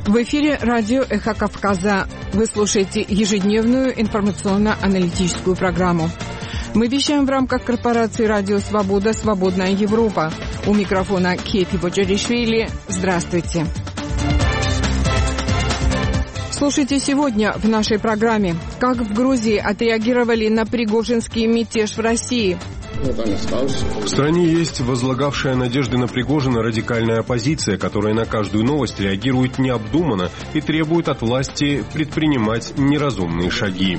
В эфире радио «Эхо Кавказа». Вы слушаете ежедневную информационно-аналитическую программу. Мы вещаем в рамках корпорации «Радио Свобода. Свободная Европа». У микрофона Кефи Боджаришвили. Здравствуйте. Слушайте сегодня в нашей программе. Как в Грузии отреагировали на пригожинский мятеж в России? В стране есть возлагавшая надежды на Пригожина радикальная оппозиция, которая на каждую новость реагирует необдуманно и требует от власти предпринимать неразумные шаги.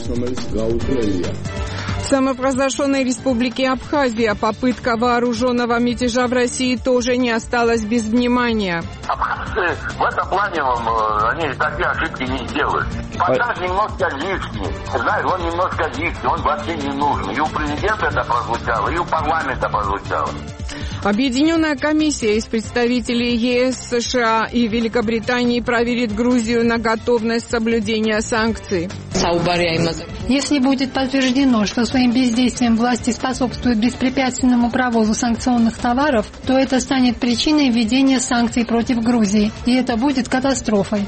В самопровозглашенной республике Абхазия попытка вооруженного мятежа в России тоже не осталась без внимания. Абхазцы в этом плане они такие ошибки не делают. Показ немножко лишний. Знаешь, он немножко лишний, он вообще не нужен. И у президента это прозвучало, и у парламента прозвучало. Объединенная комиссия из представителей ЕС, США и Великобритании проверит Грузию на готовность соблюдения санкций. Если будет подтверждено, что своим бездействием власти способствуют беспрепятственному провозу санкционных товаров, то это станет причиной введения санкций против Грузии. И это будет катастрофой.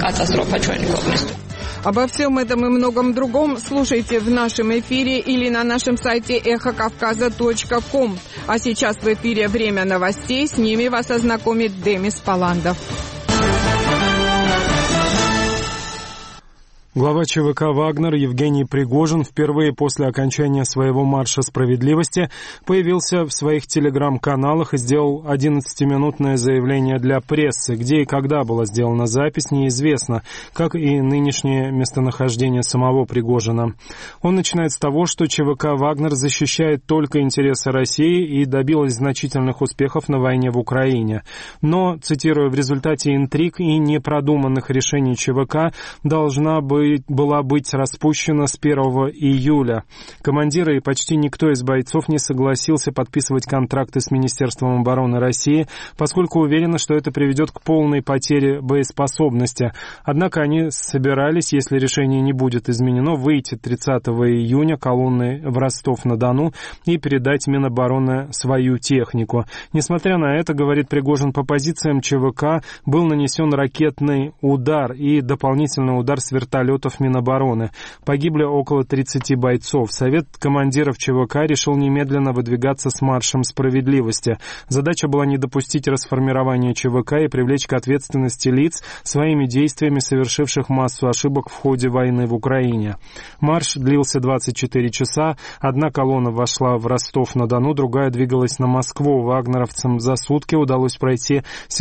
Обо всем этом и многом другом слушайте в нашем эфире или на нашем сайте эхокавказа.ком. А сейчас в эфире время новостей. С ними вас ознакомит Демис Паландов. Глава ЧВК «Вагнер» Евгений Пригожин впервые после окончания своего марша справедливости появился в своих телеграм-каналах и сделал 11-минутное заявление для прессы. Где и когда была сделана запись, неизвестно, как и нынешнее местонахождение самого Пригожина. Он начинает с того, что ЧВК «Вагнер» защищает только интересы России и добилась значительных успехов на войне в Украине. Но, цитирую, в результате интриг и непродуманных решений ЧВК была быть распущена с 1 июля. Командиры и почти никто из бойцов не согласился подписывать контракты с Министерством обороны России, поскольку уверены, что это приведет к полной потере боеспособности. Однако они собирались, если решение не будет изменено, выйти 30 июня колонной в Ростов-на-Дону и передать Минобороны свою технику. Несмотря на это, говорит Пригожин, по позициям ЧВК был нанесен ракетный удар и дополнительный удар с вертолета Минобороны. Погибли около 30 бойцов. Совет командиров ЧВК решил немедленно выдвигаться с маршем справедливости. Задача была не допустить расформирования ЧВК и привлечь к ответственности лиц, своими действиями совершивших массу ошибок в ходе войны в Украине. Марш длился 24 часа. Одна колонна вошла в Ростов-на-Дону, другая двигалась на Москву. Вагнеровцам за сутки удалось пройти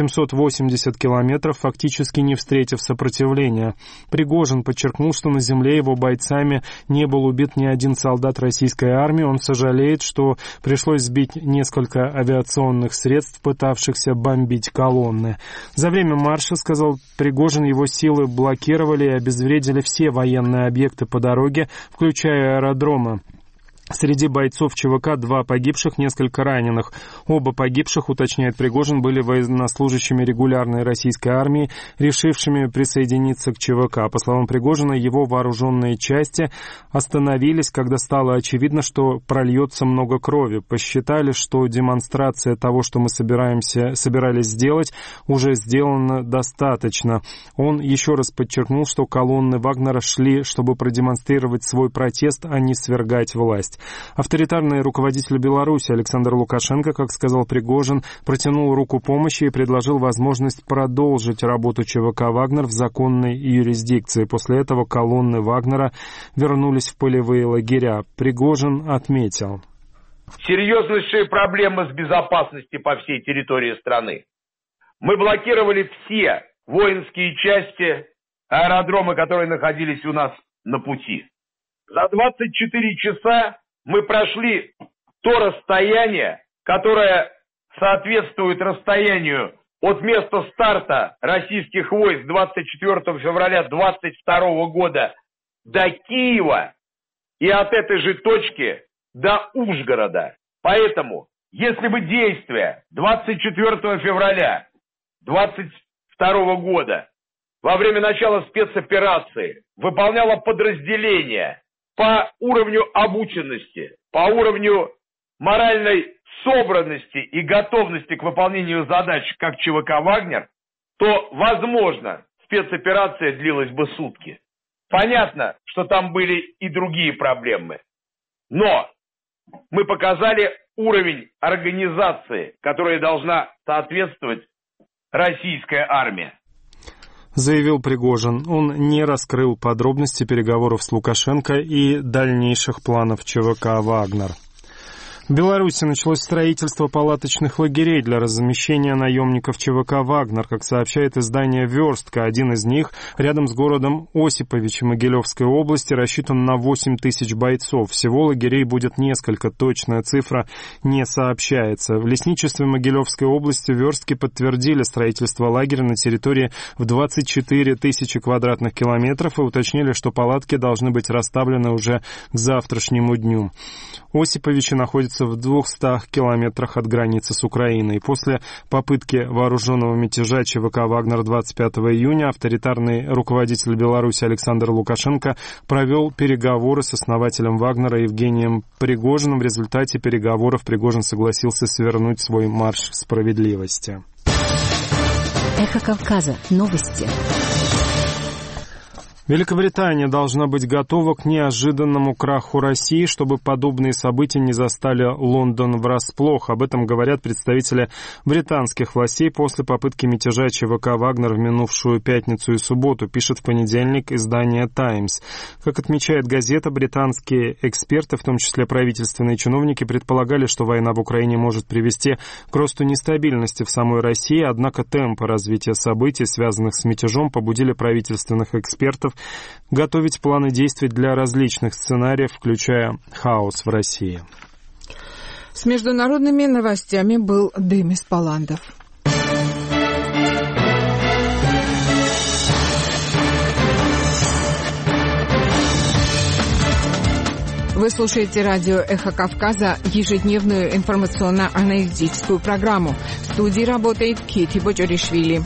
780 километров, фактически не встретив сопротивления. Пригожин подчеркнул, что на земле его бойцами не был убит ни один солдат российской армии. Он сожалеет, что пришлось сбить несколько авиационных средств, пытавшихся бомбить колонны. За время марша, сказал Пригожин, его силы блокировали и обезвредили все военные объекты по дороге, включая аэродромы. Среди бойцов ЧВК 2 погибших, несколько раненых. Оба погибших, уточняет Пригожин, были военнослужащими регулярной российской армии, решившими присоединиться к ЧВК. По словам Пригожина, его вооруженные части остановились, когда стало очевидно, что прольется много крови. Посчитали, что демонстрация того, что мы собирались сделать, уже сделана достаточно. Он еще раз подчеркнул, что колонны Вагнера шли, чтобы продемонстрировать свой протест, а не свергать власть. Авторитарный руководитель Беларуси Александр Лукашенко, как сказал Пригожин, протянул руку помощи и предложил возможность продолжить работу ЧВК «Вагнер» в законной юрисдикции. После этого колонны Вагнера вернулись в полевые лагеря. Пригожин отметил: серьезнейшие проблемы с безопасностью по всей территории страны. Мы блокировали все воинские части, аэродромы, которые находились у нас на пути. За 24 часа мы прошли то расстояние, которое соответствует расстоянию от места старта российских войск 24 февраля 22 года до Киева и от этой же точки до Ужгорода. Поэтому, если бы действия 24 февраля 22 года во время начала спецоперации выполняло подразделение по уровню обученности, по уровню моральной собранности и готовности к выполнению задач, как ЧВК «Вагнер», то, возможно, спецоперация длилась бы сутки. Понятно, что там были и другие проблемы. Но мы показали уровень организации, которой должна соответствовать российская армия. Заявил Пригожин. Он не раскрыл подробности переговоров с Лукашенко и дальнейших планов ЧВК «Вагнер». В Беларуси началось строительство палаточных лагерей для размещения наемников ЧВК «Вагнер», как сообщает издание «Верстка». Один из них рядом с городом Осиповичи Могилевской области рассчитан на 8 тысяч бойцов. Всего лагерей будет несколько, точная цифра не сообщается. В лесничестве Могилевской области в Верстке подтвердили строительство лагеря на территории в 24 тысячи квадратных километров и уточнили, что палатки должны быть расставлены уже к завтрашнему дню. Осиповичи находятся в 200 километрах от границы с Украиной. После попытки вооруженного мятежа ЧВК «Вагнер» 25 июня авторитарный руководитель Беларуси Александр Лукашенко провел переговоры с основателем «Вагнера» Евгением Пригожиным. В результате переговоров Пригожин согласился свернуть свой марш справедливости. Эхо Кавказа. Новости. Великобритания должна быть готова к неожиданному краху России, чтобы подобные события не застали Лондон врасплох. Об этом говорят представители британских властей после попытки мятежа ЧВК «Вагнер» в минувшую пятницу и субботу, пишет в понедельник издание «Таймс». Как отмечает газета, британские эксперты, в том числе правительственные чиновники, предполагали, что война в Украине может привести к росту нестабильности в самой России, однако темпы развития событий, связанных с мятежом, побудили правительственных экспертов готовить планы действий для различных сценариев, включая хаос в России. С международными новостями был Демис Паландов. Вы слушаете радио «Эхо Кавказа», ежедневную информационно-аналитическую программу. В студии работает Кити Бочоришвили.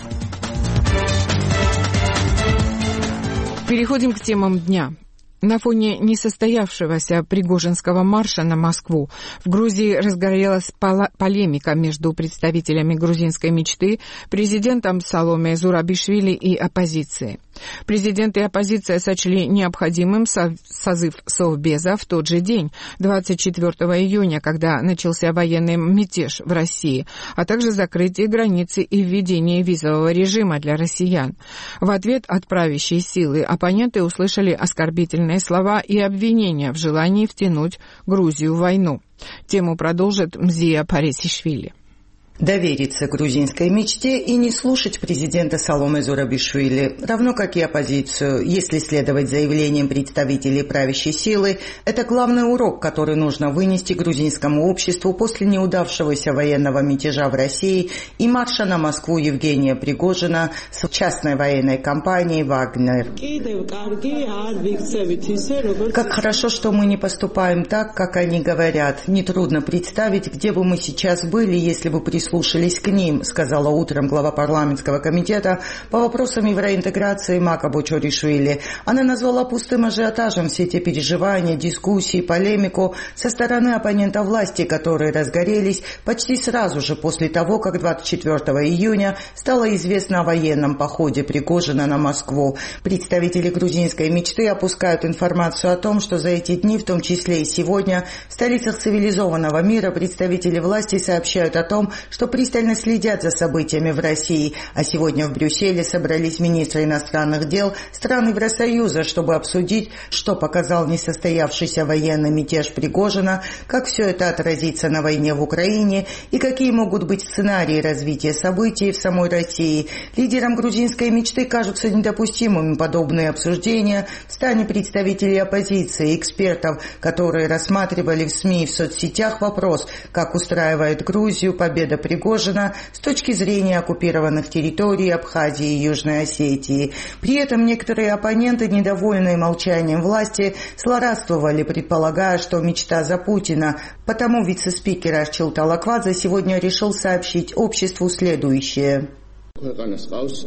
Переходим к темам дня. На фоне несостоявшегося Пригожинского марша на Москву в Грузии разгорелась полемика между представителями грузинской мечты, президентом Саломе Зурабишвили и оппозицией. Президент и оппозиция сочли необходимым созыв Совбеза в тот же день, 24 июня, когда начался военный мятеж в России, а также закрытие границы и введение визового режима для россиян. В ответ от правящей силы оппоненты услышали оскорбительные слова и обвинения в желании втянуть Грузию в войну. Тему продолжит Мзия Парисишвили. Довериться грузинской мечте и не слушать президента Саломе Зурабишвили, равно как и оппозицию, если следовать заявлениям представителей правящей силы, это главный урок, который нужно вынести грузинскому обществу после неудавшегося военного мятежа в России и марша на Москву Евгения Пригожина с частной военной компанией «Вагнер». Как хорошо, что мы не поступаем так, как они говорят. Нетрудно представить, где бы мы сейчас были, если бы прислушались к ним, сказала утром глава парламентского комитета по вопросам евроинтеграции Мака Бочоришвили. Она назвала пустым ажиотажем все те переживания, дискуссии, полемику со стороны оппонентов власти, которые разгорелись почти сразу же после того, как 24 июня стало известно о военном походе Пригожина на Москву. Представители грузинской мечты опускают информацию о том, что за эти дни, в том числе и сегодня, в столицах цивилизованного мира представители власти сообщают о том, что пристально следят за событиями в России, а сегодня в Брюсселе собрались министры иностранных дел стран Евросоюза, чтобы обсудить, что показал несостоявшийся военный мятеж Пригожина, как все это отразится на войне в Украине и какие могут быть сценарии развития событий в самой России. Лидерам грузинской мечты кажутся недопустимыми подобные обсуждения в стане представителей оппозиции, экспертов, которые рассматривали в СМИ и в соцсетях вопрос, как устраивает Грузию победа Пригожина с точки зрения оккупированных территорий Абхазии и Южной Осетии. При этом некоторые оппоненты, недовольные молчанием власти, злорадствовали, предполагая, что мечта за Путина. Потому вице-спикер Арчил Талаквадзе сегодня решил сообщить обществу следующее. В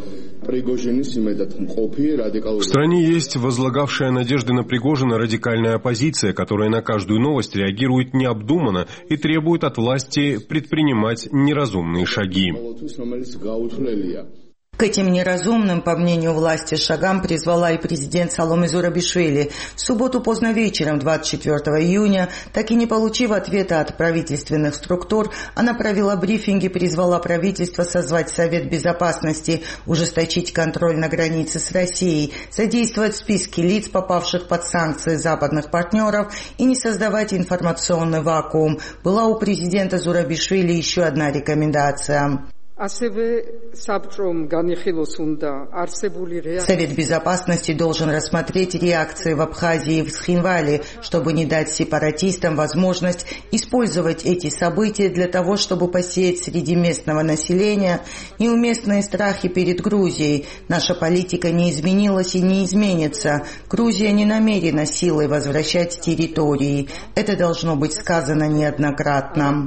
стране есть возлагавшая надежды на Пригожина радикальная оппозиция, которая на каждую новость реагирует необдуманно и требует от власти предпринимать неразумные шаги. К этим неразумным, по мнению власти, шагам призвала и президент Саломе Зурабишвили. В субботу поздно вечером, 24 июня, так и не получив ответа от правительственных структур, она провела брифинг и призвала правительство созвать Совет Безопасности, ужесточить контроль на границе с Россией, содействовать в списке лиц, попавших под санкции западных партнеров, и не создавать информационный вакуум. Была у президента Зурабишвили еще одна рекомендация. Совет Безопасности должен рассмотреть реакции в Абхазии и в Схинвале, чтобы не дать сепаратистам возможность использовать эти события для того, чтобы посеять среди местного населения неуместные страхи перед Грузией. Наша политика не изменилась и не изменится. Грузия не намерена силой возвращать территории. Это должно быть сказано неоднократно.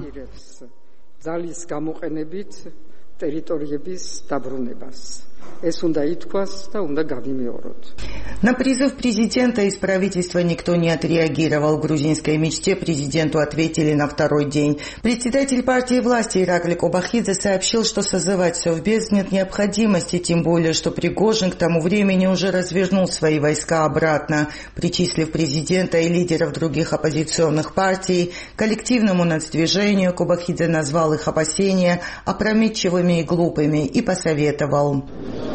На призыв президента из правительства никто не отреагировал. В грузинской мечте президенту ответили на второй день. Председатель партии власти Иракли Кобахидзе сообщил, что созывать Совбез нет необходимости, тем более, что Пригожин к тому времени уже развернул свои войска обратно. Причислив президента и лидеров других оппозиционных партий к коллективному нацдвижению, Кобахидзе назвал их опасения опрометчивыми и глупыми и посоветовал.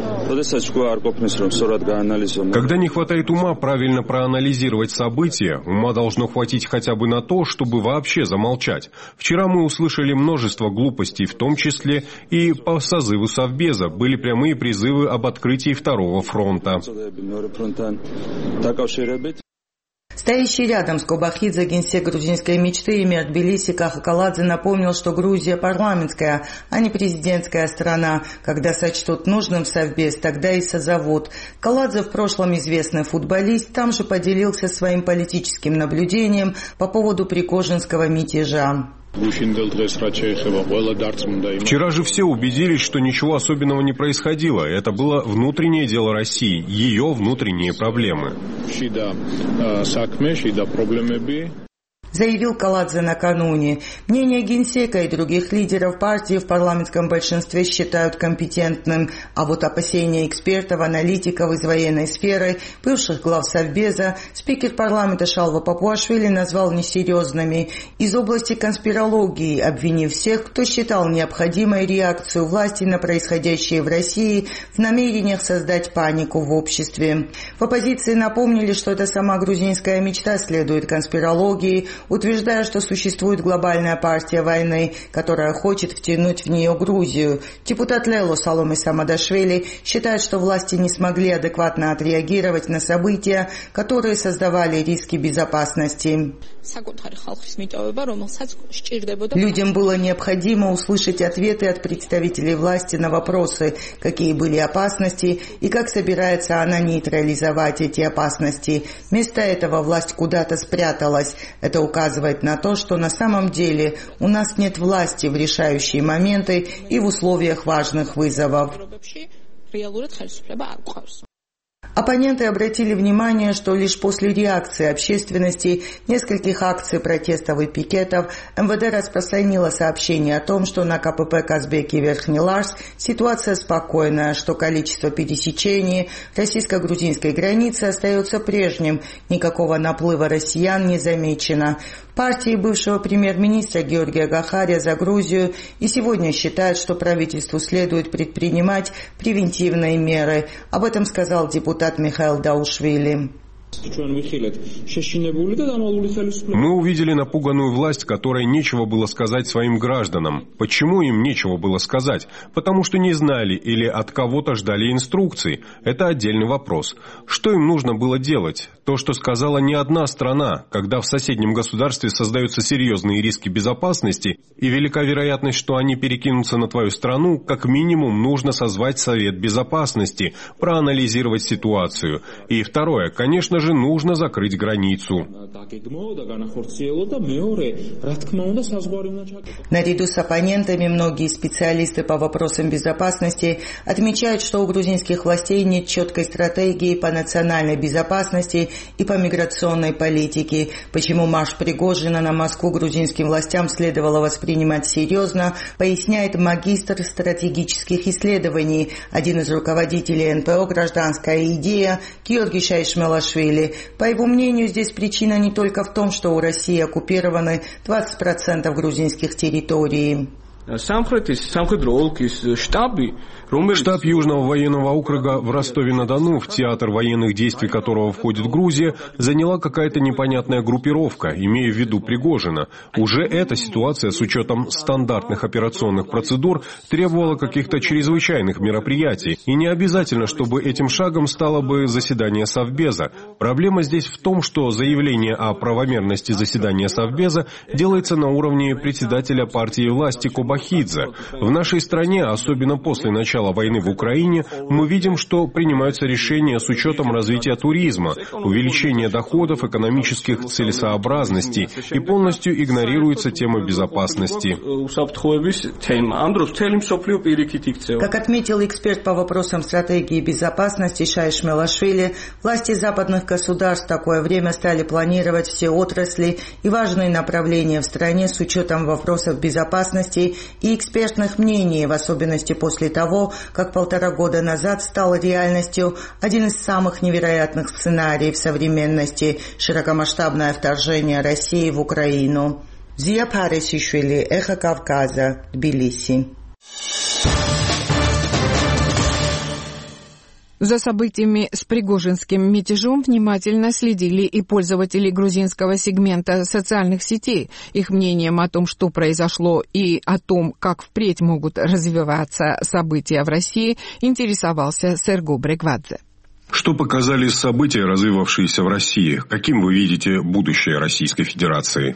Когда не хватает ума правильно проанализировать события, ума должно хватить хотя бы на то, чтобы вообще замолчать. Вчера мы услышали множество глупостей, в том числе и по созыву Совбеза. Были прямые призывы об открытии второго фронта. Стоящий рядом с Кобахидзе генсек грузинской мечты Эмир Тбилиси Кахакаладзе напомнил, что Грузия парламентская, а не президентская страна. Когда сочтут нужным Совбез, тогда и созовут. Каладзе, в прошлом известный футболист, там же поделился своим политическим наблюдением по поводу пригожинского мятежа. Вчера же все убедились, что ничего особенного не происходило. Это было внутреннее дело России, ее внутренние проблемы. Заявил Каладзе накануне. Мнение генсека и других лидеров партии в парламентском большинстве считают компетентным, а вот опасения экспертов, аналитиков из военной сферы, бывших глав Совбеза, спикер парламента Шалва Папуашвили назвал несерьезными. Из области конспирологии, обвинив всех, кто считал необходимой реакцию власти на происходящее в России в намерениях создать панику в обществе. В оппозиции напомнили, что это сама грузинская мечта следует конспирологии, утверждая, что существует глобальная партия войны, которая хочет втянуть в нее Грузию. Депутат Лело Саломе Самадашвили считает, что власти не смогли адекватно отреагировать на события, которые создавали риски безопасности. Людям было необходимо услышать ответы от представителей власти на вопросы, какие были опасности и как собирается она нейтрализовать эти опасности. Вместо этого власть куда-то спряталась. Это указывает на то, что на самом деле у нас нет власти в решающие моменты и в условиях важных вызовов. Оппоненты обратили внимание, что лишь после реакции общественности, нескольких акций протестов и пикетов, МВД распространило сообщение о том, что на КПП Казбек и Верхний Ларс ситуация спокойная, что количество пересечений российско-грузинской границы остается прежним, никакого наплыва россиян не замечено. Партии бывшего премьер-министра Георгия Гахария за Грузию и сегодня считают, что правительству следует предпринимать превентивные меры. Об этом сказал депутат Михаил Даушвили. Мы увидели напуганную власть, которой нечего было сказать своим гражданам. Почему им нечего было сказать? Потому что не знали или от кого-то ждали инструкций. Это отдельный вопрос. Что им нужно было делать? То, что сказала не одна страна. Когда в соседнем государстве создаются серьезные риски безопасности и велика вероятность, что они перекинутся на твою страну, как минимум нужно созвать Совет Безопасности, проанализировать ситуацию. И второе, конечно же, нужно закрыть границу. Наряду с оппонентами многие специалисты по вопросам безопасности отмечают, что у грузинских властей нет четкой стратегии по национальной безопасности и по миграционной политике. Почему марш Пригожина на Москву грузинским властям следовало воспринимать серьезно, поясняет магистр стратегических исследований, один из руководителей НПО «Гражданская идея» Георгий Шайшмелашвили. По его мнению, здесь причина не только в том, что у России оккупированы 20% грузинских территорий. Штаб Южного военного округа в Ростове-на-Дону, в театр военных действий которого входит Грузия, заняла какая-то непонятная группировка, имея в виду Пригожина. Уже эта ситуация с учетом стандартных операционных процедур требовала каких-то чрезвычайных мероприятий. И не обязательно, чтобы этим шагом стало бы заседание Совбеза. Проблема здесь в том, что заявление о правомерности заседания Совбеза делается на уровне председателя партии власти Кобахидзе. В нашей стране, особенно после начала войны в Украине, мы видим, что принимаются решения с учетом развития туризма, увеличения доходов, экономических целесообразностей, и полностью игнорируется тема безопасности. Как отметил эксперт по вопросам стратегии безопасности Шайшмелашвили, власти западных государств в такое время стали планировать все отрасли и важные направления в стране с учетом вопросов безопасности и экспертных мнений, в особенности после того, как 1,5 года назад стал реальностью один из самых невероятных сценариев современности – широкомасштабное вторжение России в Украину. Зия Парисишвили, Эхо Кавказа, Тбилиси. За событиями с пригожинским мятежом внимательно следили и пользователи грузинского сегмента социальных сетей. Их мнением о том, что произошло, и о том, как впредь могут развиваться события в России, интересовался Серго Бреквадзе. Что показали события, развивавшиеся в России? Каким вы видите будущее Российской Федерации?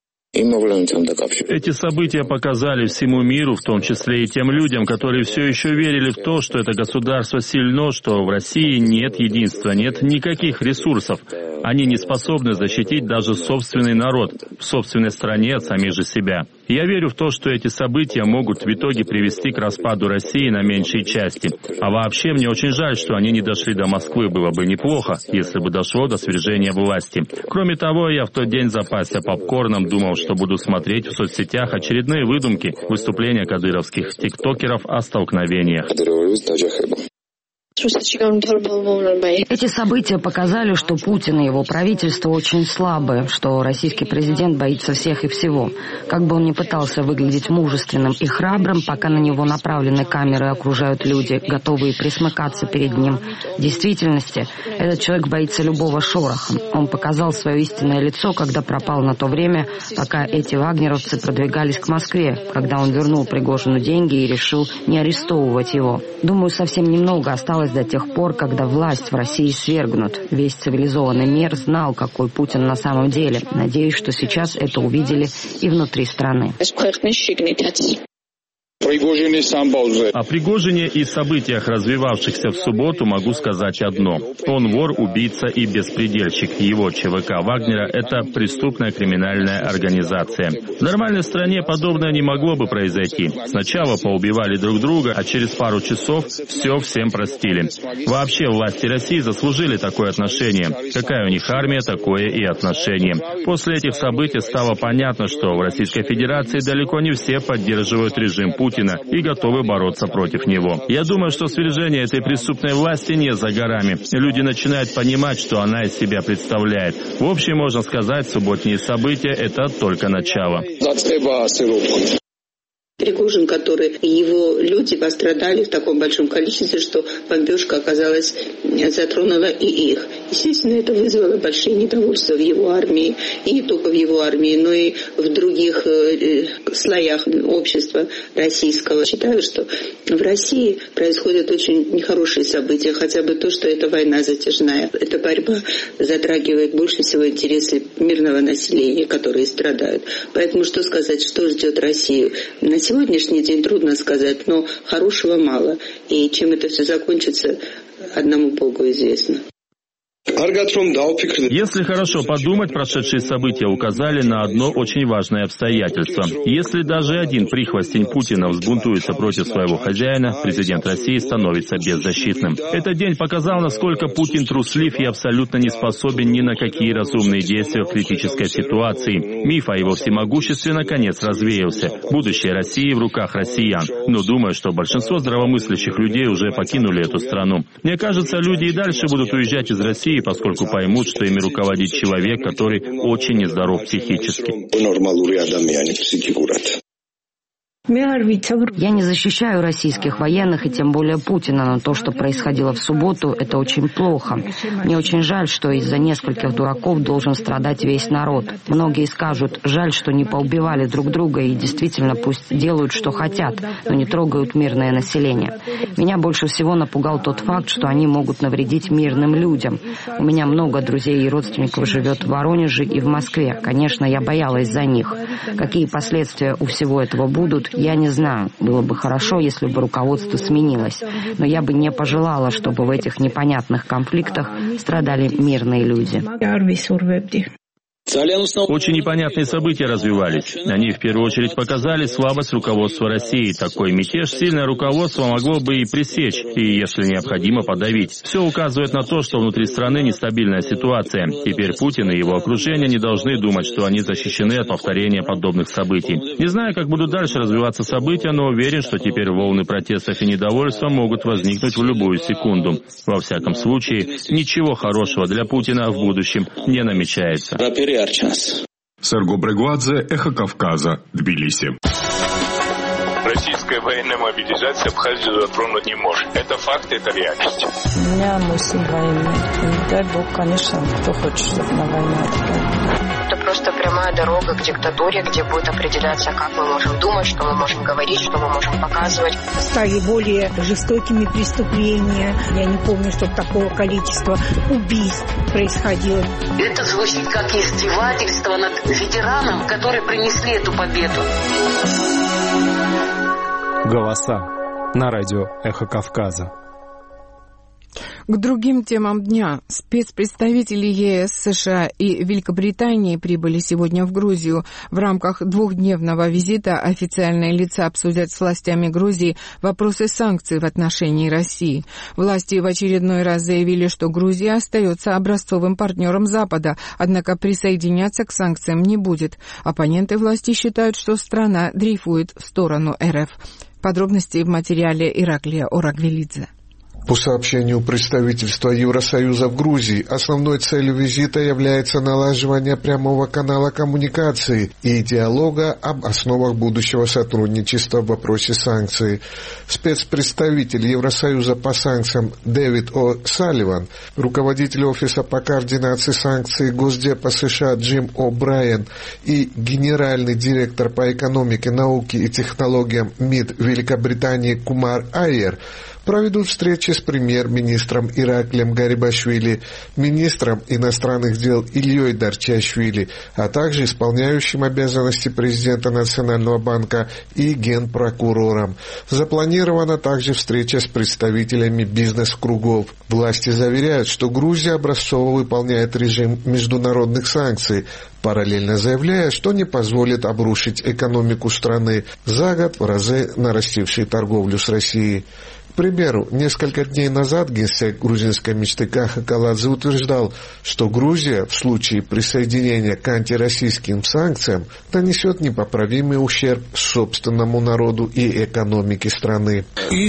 Эти события показали всему миру, в том числе и тем людям, которые все еще верили в то, что это государство сильно, что в России нет единства, нет никаких ресурсов. Они не способны защитить даже собственный народ в собственной стране от самих же себя. Я верю в то, что эти события могут в итоге привести к распаду России на меньшей части. А вообще, мне очень жаль, что они не дошли до Москвы. Было бы неплохо, если бы дошло до свержения власти. Кроме того, я в тот день запасся попкорном, думал, что буду смотреть в соцсетях очередные выдумки, выступления кадыровских тиктокеров о столкновениях. Эти события показали, что Путин и его правительство очень слабы, что российский президент боится всех и всего. Как бы он ни пытался выглядеть мужественным и храбрым, пока на него направлены камеры и окружают люди, готовые присмыкаться перед ним. В действительности, этот человек боится любого шороха. Он показал свое истинное лицо, когда пропал на то время, пока эти вагнеровцы продвигались к Москве, когда он вернул Пригожину деньги и решил не арестовывать его. Думаю, совсем немного осталось до тех пор, когда власть в России свергнут. Весь цивилизованный мир знал, какой Путин на самом деле. Надеюсь, что сейчас это увидели и внутри страны. О Пригожине и событиях, развивавшихся в субботу, могу сказать одно. Он вор, убийца и беспредельщик. Его ЧВК Вагнера – это преступная криминальная организация. В нормальной стране подобное не могло бы произойти. Сначала поубивали друг друга, а через пару часов все всем простили. Вообще власти России заслужили такое отношение. Какая у них армия, такое и отношение. После этих событий стало понятно, что в Российской Федерации далеко не все поддерживают режим Путина и готовы бороться против него. Я думаю, что свержение этой преступной власти не за горами. Люди начинают понимать, что она из себя представляет. В общем, можно сказать, субботние события – это только начало. Пригожин, который и его люди пострадали в таком большом количестве, что бомбежка, оказалась, затронула и их. Естественно, это вызвало большие недовольства в его армии, и не только в его армии, но и в других слоях общества российского. Считаю, что в России происходят очень нехорошие события, хотя бы то, что эта война затяжная. Эта борьба затрагивает больше всего интересы мирного населения, которые страдают. Поэтому что сказать, что ждет Россию? На сегодняшний день трудно сказать, но хорошего мало. И чем это все закончится, одному Богу известно. Если хорошо подумать, прошедшие события указали на одно очень важное обстоятельство. Если даже один прихвостень Путина взбунтуется против своего хозяина, президент России становится беззащитным. Этот день показал, насколько Путин труслив и абсолютно не способен ни на какие разумные действия в критической ситуации. Миф о его всемогуществе наконец развеялся. Будущее России в руках россиян. Но думаю, что большинство здравомыслящих людей уже покинули эту страну. Мне кажется, люди и дальше будут уезжать из России, поскольку поймут, что ими руководит человек, который очень нездоров психически. Я не защищаю российских военных и тем более Путина, но то, что происходило в субботу, это очень плохо. Мне очень жаль, что из-за нескольких дураков должен страдать весь народ. Многие скажут, жаль, что не поубивали друг друга и действительно пусть делают, что хотят, но не трогают мирное население. Меня больше всего напугал тот факт, что они могут навредить мирным людям. У меня много друзей и родственников живет в Воронеже и в Москве. Конечно, я боялась за них. Какие последствия у всего этого будут, я не знаю. Было бы хорошо, если бы руководство сменилось. Но я бы не пожелала, чтобы в этих непонятных конфликтах страдали мирные люди. Очень непонятные события развивались. Они в первую очередь показали слабость руководства России. Такой мятеж сильное руководство могло бы и пресечь, и, если необходимо, подавить. Все указывает на то, что внутри страны нестабильная ситуация. Теперь Путин и его окружение не должны думать, что они защищены от повторения подобных событий. Не знаю, как будут дальше развиваться события, но уверен, что теперь волны протестов и недовольства могут возникнуть в любую секунду. Во всяком случае, ничего хорошего для Путина в будущем не намечается. Серго Брегуадзе, Эхо Кавказа, Тбилиси. Российская военная мобилизация Абхазию затронуть не может. Это факт, это реальность. У меня мысль военная. Не дай бог, конечно, кто хочет, чтобы на войне отправили. Это просто прямая дорога к диктатуре, где будет определяться, как мы можем думать, что мы можем говорить, что мы можем показывать. Стали более жестокими преступления. Я не помню, чтобы такого количества убийств происходило. Это звучит как издевательство над ветераном, которые принесли эту победу. Голоса на радио «Эхо Кавказа». К другим темам дня. Спецпредставители ЕС, США и Великобритании прибыли сегодня в Грузию. В рамках двухдневного визита официальные лица обсудят с властями Грузии вопросы санкций в отношении России. Власти в очередной раз заявили, что Грузия остается образцовым партнером Запада, однако присоединяться к санкциям не будет. Оппоненты власти считают, что страна дрейфует в сторону РФ. Подробности в материале Ираклия Орагвелидзе. По сообщению представительства Евросоюза в Грузии, основной целью визита является налаживание прямого канала коммуникации и диалога об основах будущего сотрудничества в вопросе санкций. Спецпредставитель Евросоюза по санкциям Дэвид О'Салливан, руководитель Офиса по координации санкций Госдепа США Джим О'Брайен и генеральный директор по экономике, науке и технологиям МИД Великобритании Кумар Айер проведут встречи с премьер-министром Ираклием Гарибашвили, министром иностранных дел Ильей Дарчашвили, а также исполняющим обязанности президента Национального банка и генпрокурором. Запланирована также встреча с представителями бизнес-кругов. Власти заверяют, что Грузия образцово выполняет режим международных санкций, параллельно заявляя, что не позволит обрушить экономику страны, за год в разы нарастившей торговлю с Россией. К примеру, несколько дней назад генсек грузинской мечты Каха Каладзе утверждал, что Грузия в случае присоединения к антироссийским санкциям нанесет непоправимый ущерб собственному народу и экономике страны.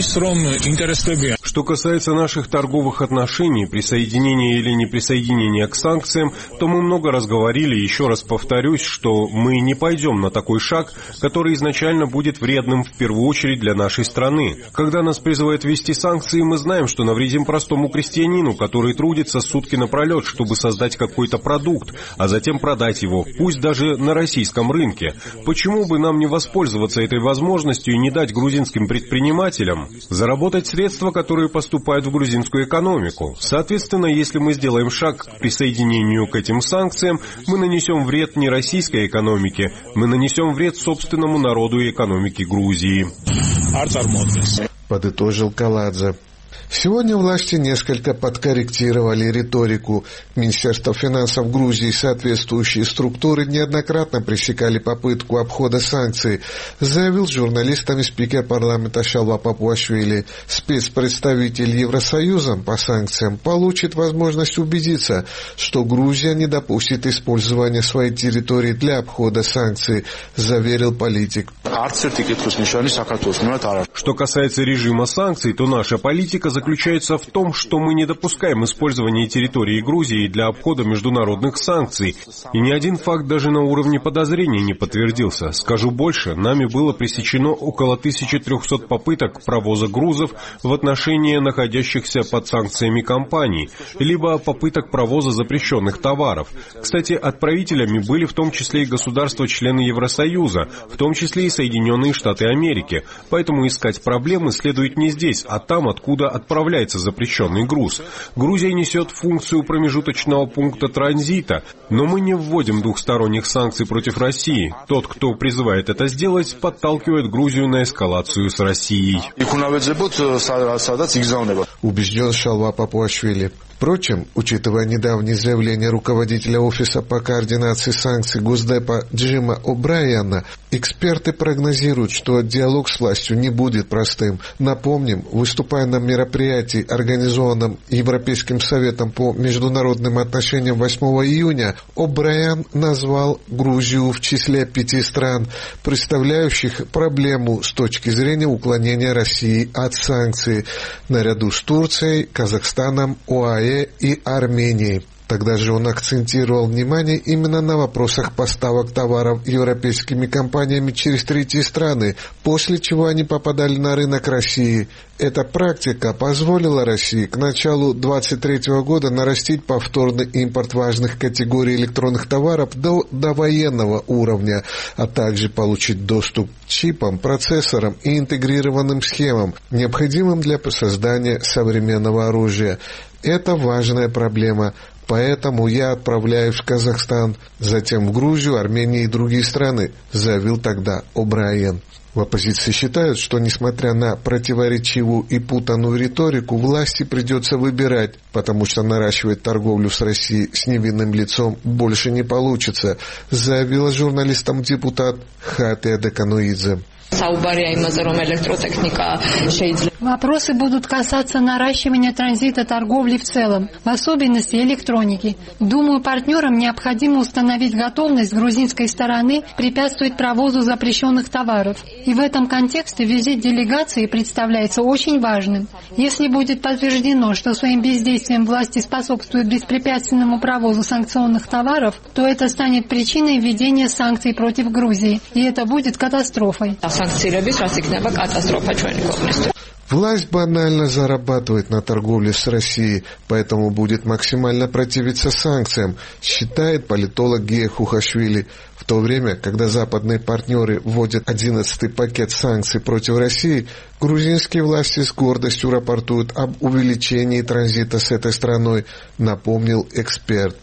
Что касается наших торговых отношений, присоединения или неприсоединения к санкциям, то мы много раз говорили, еще раз повторюсь, что мы не пойдем на такой шаг, который изначально будет вредным в первую очередь для нашей страны. Когда нас призывают ввести санкции, мы знаем, что навредим простому крестьянину, который трудится сутки напролет, чтобы создать какой-то продукт, а затем продать его, пусть даже на российском рынке. Почему бы нам не воспользоваться этой возможностью и не дать грузинским предпринимателям заработать средства, которые поступают в грузинскую экономику? Соответственно, если мы сделаем шаг к присоединению к этим санкциям, мы нанесем вред не российской экономике, мы нанесем вред собственному народу и экономике Грузии. Подытожил Каладзе. Сегодня власти несколько подкорректировали риторику. Министерство финансов Грузии и соответствующие структуры неоднократно пресекали попытку обхода санкций, заявил журналистам и спикер парламента Шалва Папуашвили. Спецпредставитель Евросоюза по санкциям получит возможность убедиться, что Грузия не допустит использования своей территории для обхода санкций, заверил политик. Что касается режима санкций, то наша политика заключается в том, что мы не допускаем использования территории Грузии для обхода международных санкций. И ни один факт даже на уровне подозрений не подтвердился. Скажу больше, нами было пресечено около 1300 попыток провоза грузов в отношении находящихся под санкциями компаний, либо попыток провоза запрещенных товаров. Кстати, отправителями были в том числе и государства-члены Евросоюза, в том числе и Соединенные Штаты Америки. Поэтому искать проблемы следует не здесь, а там, откуда отправляется запрещенный груз. Грузия несет функцию промежуточного пункта транзита, но мы не вводим двухсторонних санкций против России. Тот, кто призывает это сделать, подталкивает Грузию на эскалацию с Россией. Убежден Шалва Папуашвили. Впрочем, учитывая недавние заявления руководителя Офиса по координации санкций Госдепа Джима О'Брайена, эксперты прогнозируют, что диалог с властью не будет простым. Напомним, выступая на мероприятии, организованном Европейским Советом по международным отношениям 8 июня, О'Брайен назвал Грузию в числе 5 стран, представляющих проблему с точки зрения уклонения России от санкций, наряду с Турцией, Казахстаном, ОАЭ и Арменией. Тогда же он акцентировал внимание именно на вопросах поставок товаров европейскими компаниями через третьи страны, после чего они попадали на рынок России. Эта практика позволила России к началу 2023 года нарастить повторный импорт важных категорий электронных товаров до военного уровня, а также получить доступ к чипам, процессорам и интегрированным схемам, необходимым для создания современного оружия. Это важная проблема. Поэтому я отправляюсь в Казахстан, затем в Грузию, Армению и другие страны, заявил тогда О'Брайен. В оппозиции считают, что, несмотря на противоречивую и путанную риторику, власти придется выбирать, потому что наращивать торговлю с Россией с невинным лицом больше не получится, заявила журналистам депутат Хатия Декануидзе. Вопросы будут касаться наращивания транзита торговли в целом, в особенности электроники. Думаю, партнерам необходимо установить готовность грузинской стороны препятствовать провозу запрещенных товаров. И в этом контексте визит делегации представляется очень важным. Если будет подтверждено, что своим бездействием власти способствуют беспрепятственному провозу санкционных товаров, то это станет причиной введения санкций против Грузии, и это будет катастрофой. Власть банально зарабатывает на торговле с Россией, поэтому будет максимально противиться санкциям, считает политолог Гия Хухашвили. В то время, когда западные партнеры вводят 11-й пакет санкций против России, грузинские власти с гордостью рапортуют об увеличении транзита с этой страной, напомнил эксперт.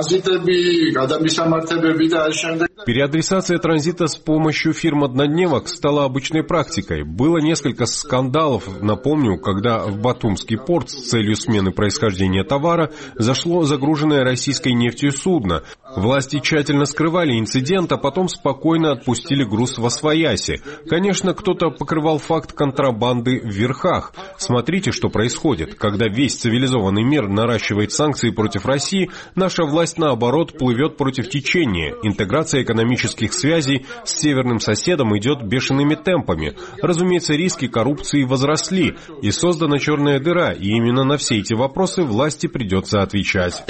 Переадресация транзита с помощью фирм-однодневок стала обычной практикой. Было несколько скандалов, напомню, когда в Батумский порт с целью смены происхождения товара зашло загруженное российской нефтью судно. Власти тщательно скрывали инцидент, а потом спокойно отпустили груз восвояси. Конечно, кто-то покрывал факт контрабанды в верхах. Смотрите, что происходит. Когда весь цивилизованный мир наращивает санкции против России, наша власть, наоборот, плывет против течения. Интеграция экономических связей с северным соседом идет бешеными темпами. Разумеется, риски коррупции возросли, и создана черная дыра, и именно на все эти вопросы власти придется отвечать.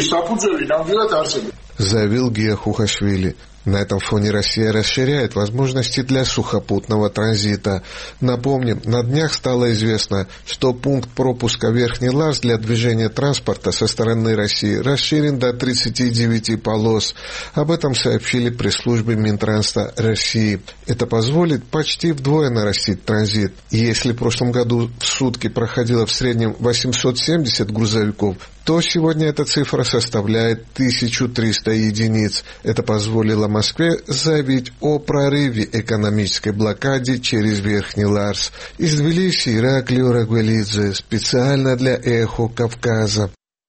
Заявил Гия Хухашвили. На этом фоне Россия расширяет возможности для сухопутного транзита. Напомним, на днях стало известно, что пункт пропуска Верхний Ларс для движения транспорта со стороны России расширен до 39 полос. Об этом сообщили пресс-службе Минтранса России. Это позволит почти вдвое нарастить транзит. И если в прошлом году в сутки проходило в среднем 870 грузовиков, то сегодня эта цифра составляет 1300 единиц. Это позволило Москве заявить о прорыве экономической блокады через Верхний Ларс. Из Тбилиси Ираклий Рагвелидзе, специально для «Эхо Кавказа».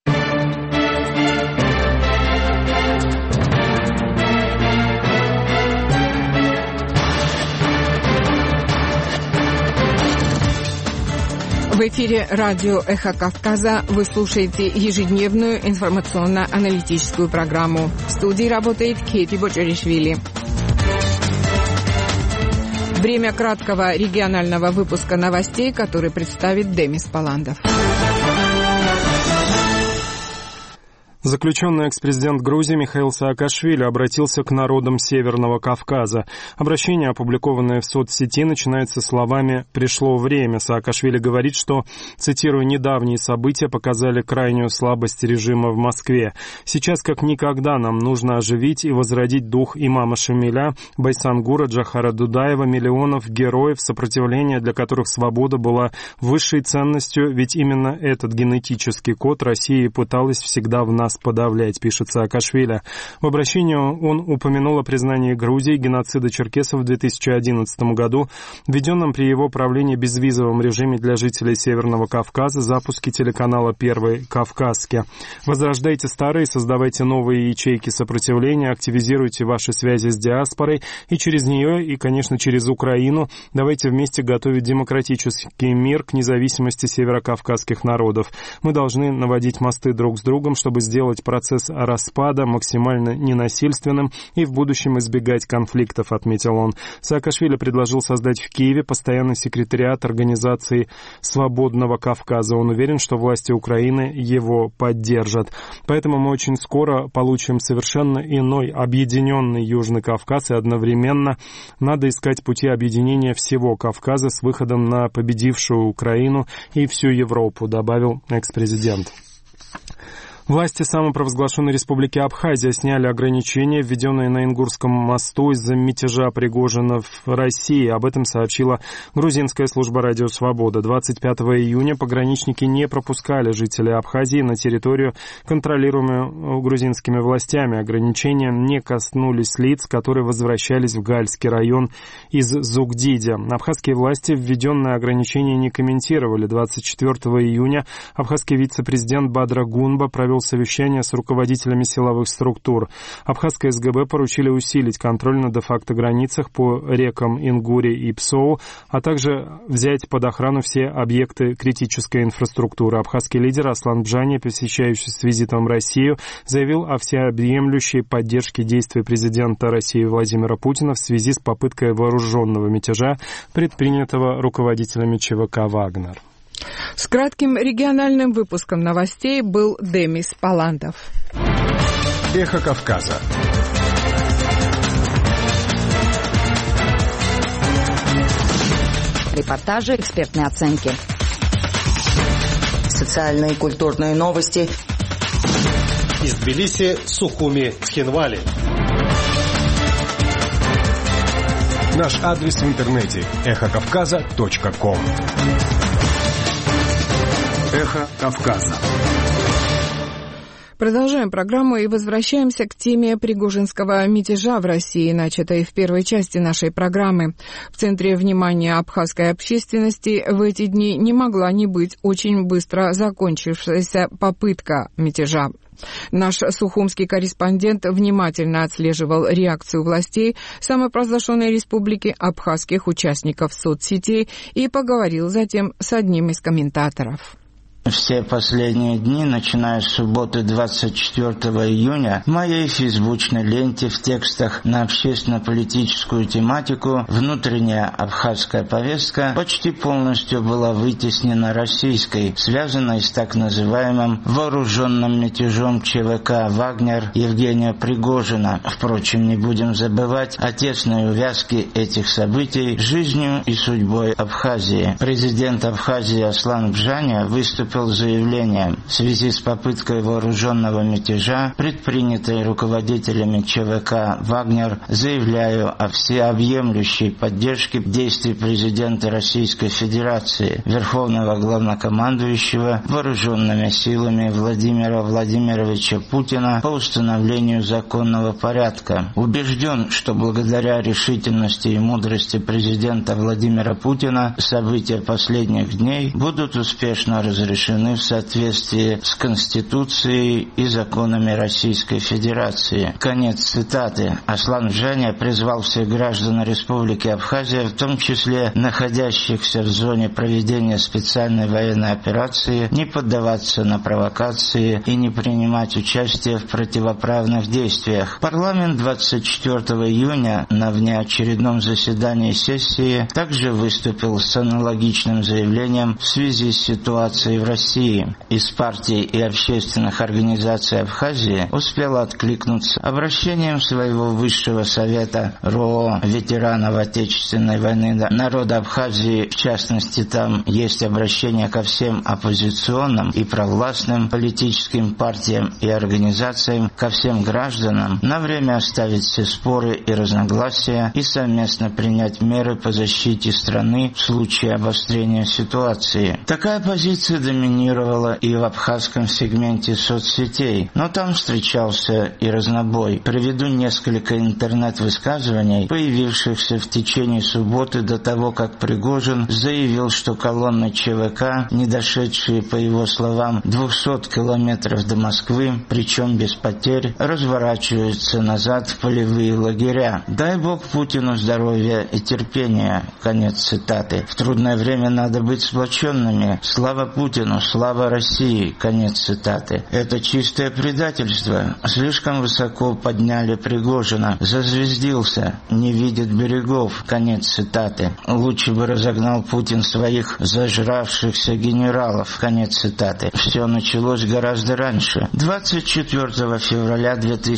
В эфире радио «Эхо Кавказа» вы слушаете ежедневную информационно-аналитическую программу. В студии работает Кейти Боджаришвили. Время краткого регионального выпуска новостей, который представит Демис Паландов. Заключенный экс-президент Грузии Михаил Саакашвили обратился к народам Северного Кавказа. Обращение, опубликованное в соцсети, начинается словами «пришло время». Саакашвили говорит, что, цитирую, «недавние события показали крайнюю слабость режима в Москве. Сейчас как никогда нам нужно оживить и возродить дух имама Шамиля, Байсангура, Джохара Дудаева, миллионов героев, сопротивления для которых свобода была высшей ценностью, ведь именно этот генетический код Россия пыталась всегда в нас подавлять», пишет Саакашвили. В обращении он упомянул о признании Грузии геноцида черкесов в 2011 году, введенном при его правлении безвизовом режиме для жителей Северного Кавказа, запуске телеканала «Первый Кавказский». Возрождайте старые, создавайте новые ячейки сопротивления, активизируйте ваши связи с диаспорой и через нее, и, конечно, через Украину. Давайте вместе готовить демократический мир к независимости северокавказских народов. Мы должны наводить мосты друг с другом, чтобы сделать процесс распада максимально ненасильственным и в будущем избегать конфликтов, отметил он. Саакашвили предложил создать в Киеве постоянный секретариат Организации Свободного Кавказа. Он уверен, что власти Украины его поддержат. Поэтому мы очень скоро получим совершенно иной объединенный Южный Кавказ, и одновременно надо искать пути объединения всего Кавказа с выходом на победившую Украину и всю Европу, добавил экс-президент. Власти самопровозглашенной республики Абхазия сняли ограничения, введенные на Ингурском мосту из-за мятежа Пригожина в России. Об этом сообщила грузинская служба «Радио Свобода». 25 июня пограничники не пропускали жителей Абхазии на территорию, контролируемую грузинскими властями. Ограничения не коснулись лиц, которые возвращались в Гальский район из Зугдиди. Абхазские власти введенные ограничения не комментировали. 24 июня абхазский вице-президент Бадра Гунба провел совещание с руководителями силовых структур. Абхазское СГБ поручили усилить контроль на де-факто границах по рекам Ингуре и Псоу, а также взять под охрану все объекты критической инфраструктуры. Абхазский лидер Аслан Бжани, посещающий с визитом Россию, заявил о всеобъемлющей поддержке действий президента России Владимира Путина в связи с попыткой вооруженного мятежа, предпринятого руководителями ЧВК «Вагнер». С кратким региональным выпуском новостей был Демис Паландов. Эхо Кавказа. Репортажи, экспертные оценки. Социальные и культурные новости. Из Тбилиси, Сухуми, Цхинвали. Наш адрес в интернете эхокавказа.ком. Эхо Кавказа. Продолжаем программу и возвращаемся к теме пригожинского мятежа в России, начатой в первой части нашей программы. В центре внимания абхазской общественности в эти дни не могла не быть очень быстро закончившаяся попытка мятежа. Наш сухумский корреспондент внимательно отслеживал реакцию властей самопровозглашенной республики абхазских участников соцсетей и поговорил затем с одним из комментаторов. Все последние дни, начиная с субботы 24 июня, в моей фейсбучной ленте в текстах на общественно-политическую тематику внутренняя абхазская повестка почти полностью была вытеснена российской, связанной с так называемым вооруженным мятежом ЧВК «Вагнер» Евгения Пригожина. Впрочем, не будем забывать о тесной увязке этих событий с жизнью и судьбой Абхазии. Президент Абхазии Аслан Бжани выступил выступил с заявлением в связи с попыткой вооруженного мятежа, предпринятой руководителями ЧВК «Вагнер», заявляю о всеобъемлющей поддержке действий президента Российской Федерации, Верховного Главнокомандующего Вооруженными силами Владимира Владимировича Путина по установлению законного порядка. Убежден, что благодаря решительности и мудрости президента Владимира Путина события последних дней будут успешно разрешены в соответствии с Конституцией и законами Российской Федерации. Конец цитаты. Аслан Джаня призвал всех граждан Республики Абхазия, в том числе находящихся в зоне проведения специальной военной операции, не поддаваться на провокации и не принимать участие в противоправных действиях. Парламент 24 июня на внеочередном заседании сессии также выступил с аналогичным заявлением в связи с ситуацией в России. Из партий и общественных организаций Абхазии успела откликнуться обращением своего высшего совета РОО ветеранов Отечественной войны народа Абхазии. В частности, там есть обращение ко всем оппозиционным и провластным политическим партиям и организациям, ко всем гражданам на время оставить все споры и разногласия и совместно принять меры по защите страны в случае обострения ситуации. Такая позиция доминировала и в абхазском сегменте соцсетей, но там встречался и разнобой. Приведу несколько интернет-высказываний, появившихся в течение субботы до того, как Пригожин заявил, что колонны ЧВК, не дошедшие, по его словам, 200 километров до Москвы, причем без потерь, разворачиваются назад в полевые лагеря. Дай Бог Путину здоровья и терпения. Конец цитаты. В трудное время надо быть сплоченными. Слава Путину, слава России. Конец цитаты. Это чистое предательство. Слишком высоко подняли Пригожина. Зазвездился. Не видит берегов. Конец цитаты. Лучше бы разогнал Путин своих зажравшихся генералов. Конец цитаты. Все началось гораздо раньше. 24 февраля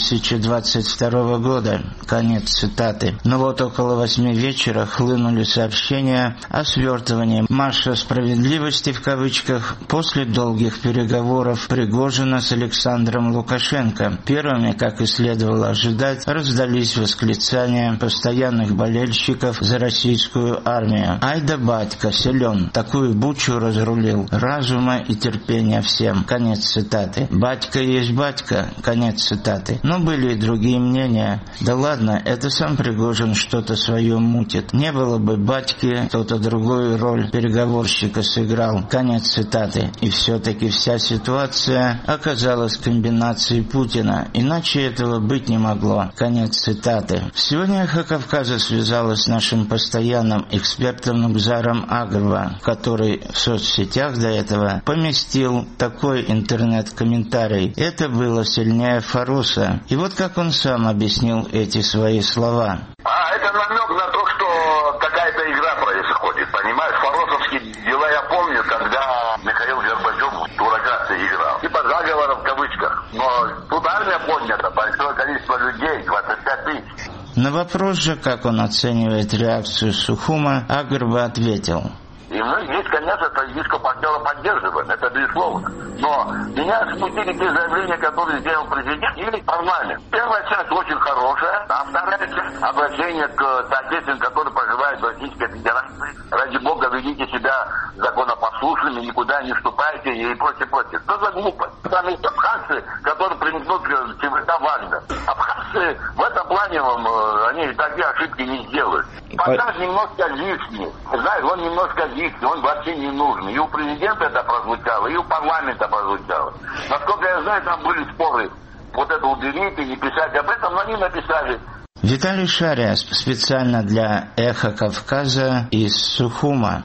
2022 года. Конец цитаты. Но вот около 8 вечера хлынули сообщения о свертывании «марша справедливости» в кавычках после долгих переговоров Пригожина с Александром Лукашенко. Первыми, как и следовало ожидать, раздались восклицания постоянных болельщиков за российскую армию. «Ай да батька, силен, такую бучу разрулил, разума и терпения всем». Конец цитаты. «Батька есть батька». Конец цитаты. Но были и другие мнения. Да ладно, это сам Пригожин что-то свое мутит. Не было бы батьки, кто-то другую роль переговорщика сыграл. Конец цитаты. И все-таки вся ситуация оказалась комбинацией Путина. Иначе этого быть не могло. Конец цитаты. Сегодня «Эхо Кавказа» связалась с нашим постоянным экспертом Нугзаром Агрова, который в соцсетях до этого поместил такой интернет-комментарий. Это было сильнее Фаруса. И вот как он сам объяснил эти свои слова. Это намек на то, что какая-то игра происходит, понимаешь? Фаросовские дела я помню, когда Михаил Горбачев в дурака играл. Типа заговора в кавычках. Но тут армия поднята, большое количество людей, 25 тысяч. На вопрос же, как он оценивает реакцию Сухума, Агрба ответил. И мы здесь, конечно, политического партнера поддерживаем, это безусловно. Но меня смутили те заявления, которые сделал президент или парламент. Первая часть очень хорошая, а вторая часть обращение к соответственно, которые проживают в Российской Федерации. Ради Бога, ведите себя законопослушными, никуда не вступайте и прочее, прочее. Что за глупость? Там есть абхазцы, которые примкнут к ЧВК «Вагнер». Абхазцы в этом плане, они такие ошибки не сделают. Пока немножко лишний. Знаешь, он немножко лишний, он вообще не нужен. И у президента это прозвучало, и у парламента прозвучало. Насколько я знаю, там были споры. Вот это уберите, не писать об этом, но они написали. Виталий Шария специально для «Эхо Кавказа» из Сухума.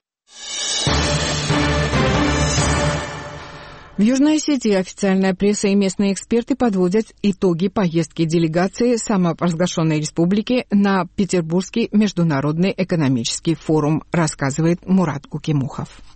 В Южной Осетии официальная пресса и местные эксперты подводят итоги поездки делегации самопровозглашенной республики на Петербургский международный экономический форум, рассказывает Мурат Кукимухов.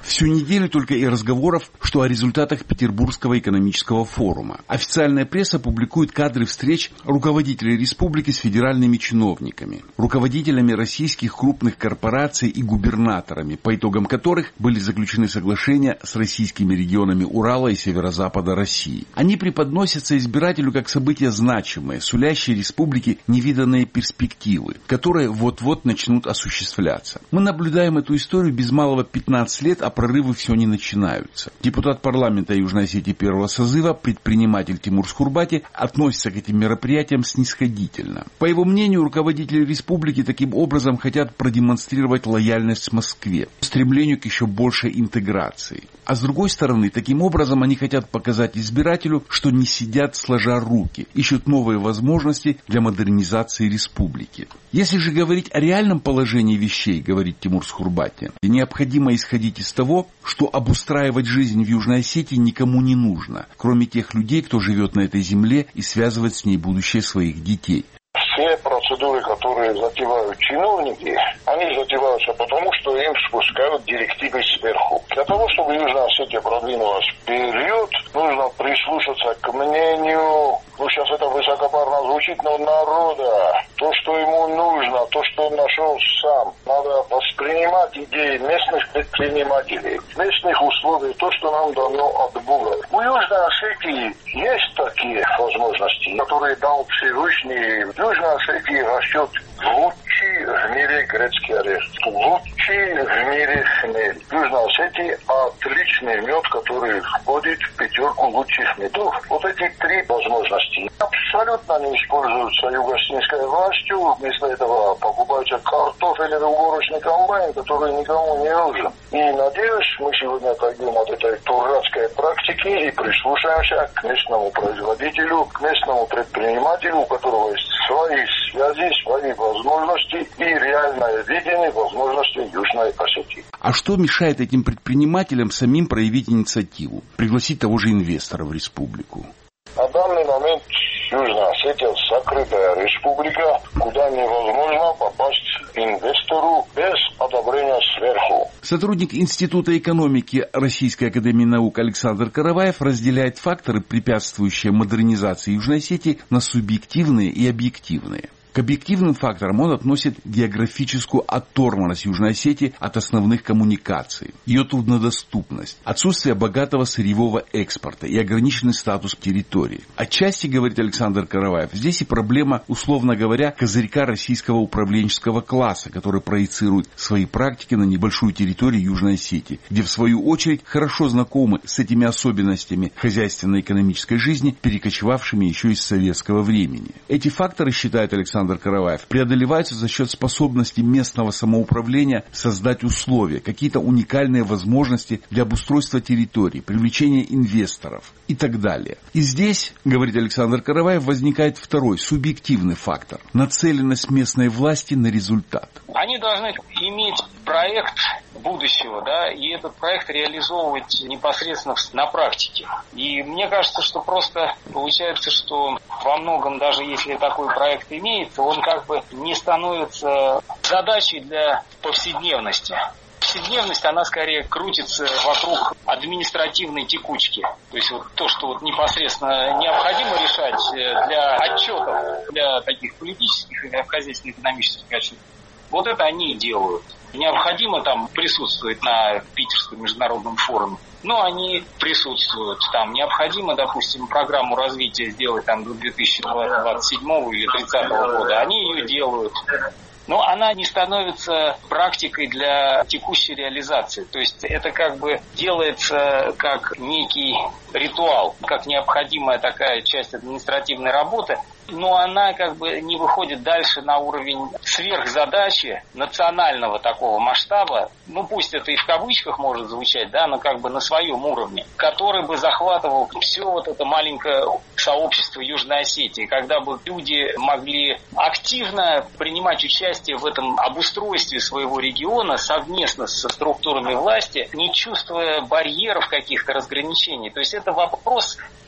Всю неделю только и разговоров, что о результатах Петербургского экономического форума. Официальная пресса публикует кадры встреч руководителей республики с федеральными чиновниками, руководителями российских крупных корпораций и губернаторами, по итогам которых были заключены соглашения с российскими регионами Урала и северо-запада России. Они преподносятся избирателю как события значимые, сулящие республике невиданные перспективы, которые вот-вот начнут осуществляться. Мы наблюдаем эту историю без малого 15 лет, а прорывы все не начинаются. Депутат парламента Южной Осетии первого созыва, предприниматель Тимур Схурбати, относится к этим мероприятиям снисходительно. По его мнению, руководители республики таким образом хотят продемонстрировать лояльность Москве, стремлению к еще большей интеграции. А с другой стороны, таким образом они хотят показать избирателю, что не сидят сложа руки, ищут новые возможности для модернизации республики. Если же говорить о реальном положении вещей, говорит Тимур Схурбати, необходимо исходить из того, что обустраивать жизнь в Южной Осетии никому не нужно, кроме тех людей, кто живет на этой земле и связывает с ней будущее своих детей. Все процедуры, которые затевают чиновники, они затеваются потому, что им спускают директивы сверху. Для того, чтобы Южная Осетия продвинулась вперед, нужно прислушаться к мнению, сейчас это высокопарно звучит, но народа, то, что ему нужно, то, что он нашел сам. Надо воспринимать идеи местных предпринимателей, местных условий, то, что нам дано от Бога. У Южной Осетии есть такие возможности, которые дал Всевышний. В Южной Осетии растет лучший в мире грецкий орех, лучший в мире хмель. В Южной Осетии отличный мед, который входит в пятерку лучших медов. Вот эти три возможности абсолютно не используются юго-осетинской властью. Вместо этого покупается картофель или уборочный комбайн, который никому не нужен. И надеюсь, мы сегодня отойдем от этой дурацкой практики и прислушаемся к местному производителю, к местному предпринимателю, у которого есть свои связи, свои возможности и реальное видение возможностей Южной Осетии. А что мешает этим предпринимателям самим проявить инициативу, пригласить того же инвестора в республику? На данный момент Южная Осетия закрытая республика, куда невозможно попасть инвестору без одобрения сверху. Сотрудник Института экономики Российской академии наук Александр Караваев разделяет факторы, препятствующие модернизации Южной Осетии, на субъективные и объективные. К объективным факторам он относит географическую оторванность Южной Осетии от основных коммуникаций, ее труднодоступность, отсутствие богатого сырьевого экспорта и ограниченный статус территории. Отчасти, говорит Александр Караваев, здесь и проблема, условно говоря, козырька российского управленческого класса, который проецирует свои практики на небольшую территорию Южной Осетии, где в свою очередь хорошо знакомы с этими особенностями хозяйственно-экономической жизни, перекочевавшими еще из советского времени. Эти факторы, считает Александр Караваев, преодолеваются за счет способности местного самоуправления создать условия, какие-то уникальные возможности для обустройства территорий, привлечения инвесторов и так далее. И здесь, говорит Александр Караваев, возникает второй, субъективный фактор – нацеленность местной власти на результат. Они должны иметь проект будущего, да, и этот проект реализовывать непосредственно на практике. И мне кажется, что просто получается, что во многом, даже если такой проект имеется, он как бы не становится задачей для повседневности. Повседневность, она скорее крутится вокруг административной текучки. То есть вот то, что вот непосредственно необходимо решать для отчетов, для таких политических и хозяйственно-экономических отчетов, вот это они и делают. Необходимо там присутствовать на Питерском международном форуме, но они присутствуют там. Необходимо, допустим, программу развития сделать там до 2027 или 2030 года, они ее делают. Но она не становится практикой для текущей реализации. То есть это как бы делается как некий ритуал, как необходимая такая часть административной работы, но она как бы не выходит дальше на уровень сверхзадачи национального такого масштаба, ну пусть это и в кавычках может звучать, да, но как бы на своем уровне, который бы захватывал все вот это маленькое сообщество Южной Осетии, когда бы люди могли активно принимать участие в этом обустройстве своего региона совместно со структурами власти, не чувствуя барьеров каких-то разграничений. То есть это вопрос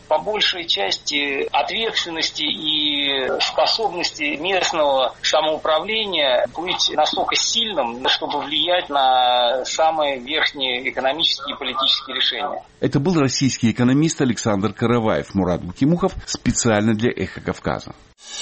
по большей части ответственности и способности местного самоуправления быть настолько сильным, чтобы влиять на самые верхние экономические и политические решения. Это был российский экономист Александр Караваев. Мурат Гукимухов специально для «Эхо Кавказа».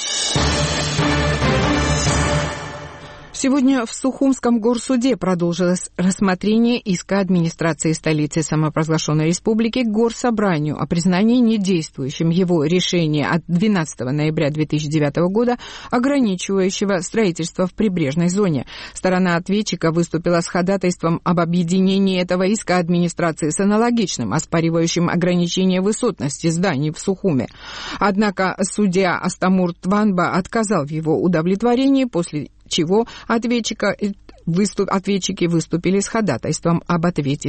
Сегодня в Сухумском горсуде продолжилось рассмотрение иска администрации столицы самопровозглашенной республики к Горсобранию о признании недействующим его решения от 12 ноября 2009 года, ограничивающего строительство в прибрежной зоне. Сторона ответчика выступила с ходатайством об объединении этого иска администрации с аналогичным, оспаривающим ограничение высотности зданий в Сухуме. Однако судья Астамур Тванба отказал в его удовлетворении, после чего ответчики выступили с ходатайством об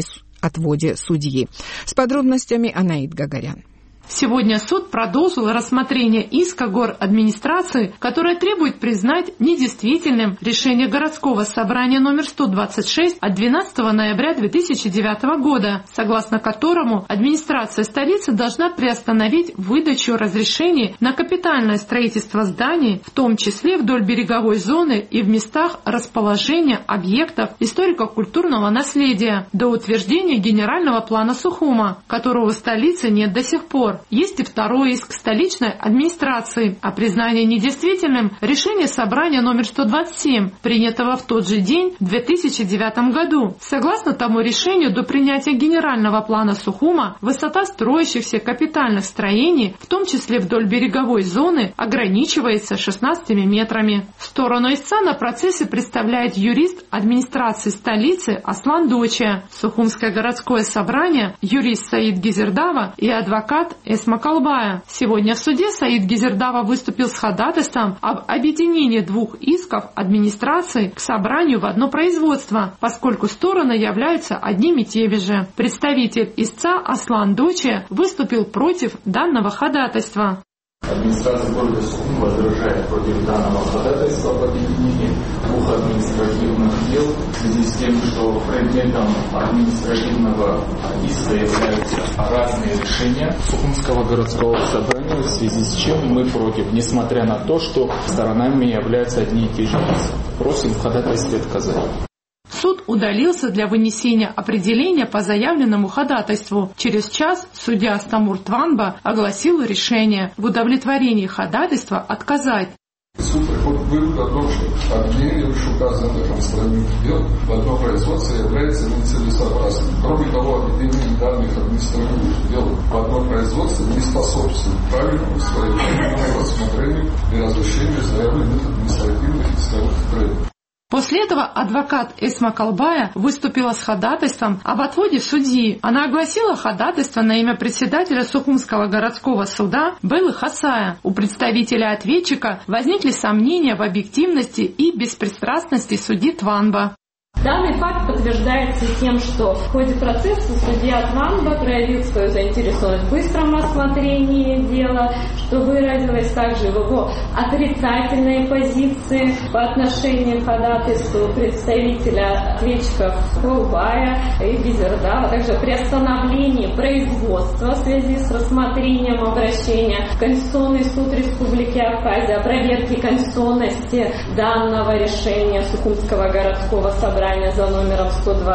отводе судьи. С подробностями Анаид Гагарян. Сегодня суд продолжил рассмотрение иска горадминистрации, которое требует признать недействительным решение городского собрания номер 126 от 12 ноября 2009 года, согласно которому администрация столицы должна приостановить выдачу разрешений на капитальное строительство зданий, в том числе вдоль береговой зоны и в местах расположения объектов историко-культурного наследия, до утверждения генерального плана Сухума, которого в столице нет до сих пор. Есть и второй иск столичной администрации о признании недействительным решение собрания номер 127, принятого в тот же день в 2009 году. Согласно тому решению, до принятия генерального плана Сухума высота строящихся капитальных строений, в том числе вдоль береговой зоны, ограничивается 16 метрами. Сторону истца на процессе представляет юрист администрации столицы Аслан Дочия, Сухумское городское собрание, юрист Саид Гизердава и адвокат Эсма Калбая. Сегодня в суде Саид Гизердава выступил с ходатайством об объединении двух исков администрации к собранию в одно производство, поскольку стороны являются одними и теми же. Представитель истца Аслан Дочия выступил против данного ходатайства. Администрация города Сухум возражает против данного ходатайства об объединении двух административных дел в связи с тем, что предметом административного иска являются разные решения Сухумского городского собрания, в связи с чем мы против, несмотря на то, что сторонами являются одни и те же лица. Просим в ходатайстве отказать. Суд удалился для вынесения определения по заявленному ходатайству. Через час судья Астамур Тванба огласил решение в удовлетворении ходатайства отказать. Суд приходит к выводу о том, что объединение вышеуказанных административных дел в одно производство является нецелесообразным. Кроме того, объединение данных административных дел в одно производство не способствует правильному своевременному рассмотрению и разрешению заявленных административных и исковых требований. После этого адвокат Эсма Калбая выступила с ходатайством об отводе судьи. Она огласила ходатайство на имя председателя Сухумского городского суда Беллы Хасая. У представителя ответчика возникли сомнения в объективности и беспристрастности судьи Тванба. Данный факт подтверждается тем, что в ходе процесса судья Тванба проявил свою заинтересованность в быстром рассмотрении дела, что выразилось также в его отрицательной позиции по отношению к ходатайству представителя ответчиков Калбая и Гизердава, также приостановлении производства в связи с рассмотрением обращения в Конституционный суд Республики Абхазия о проверке конституционности данного решения Сухумского городского собрания за номером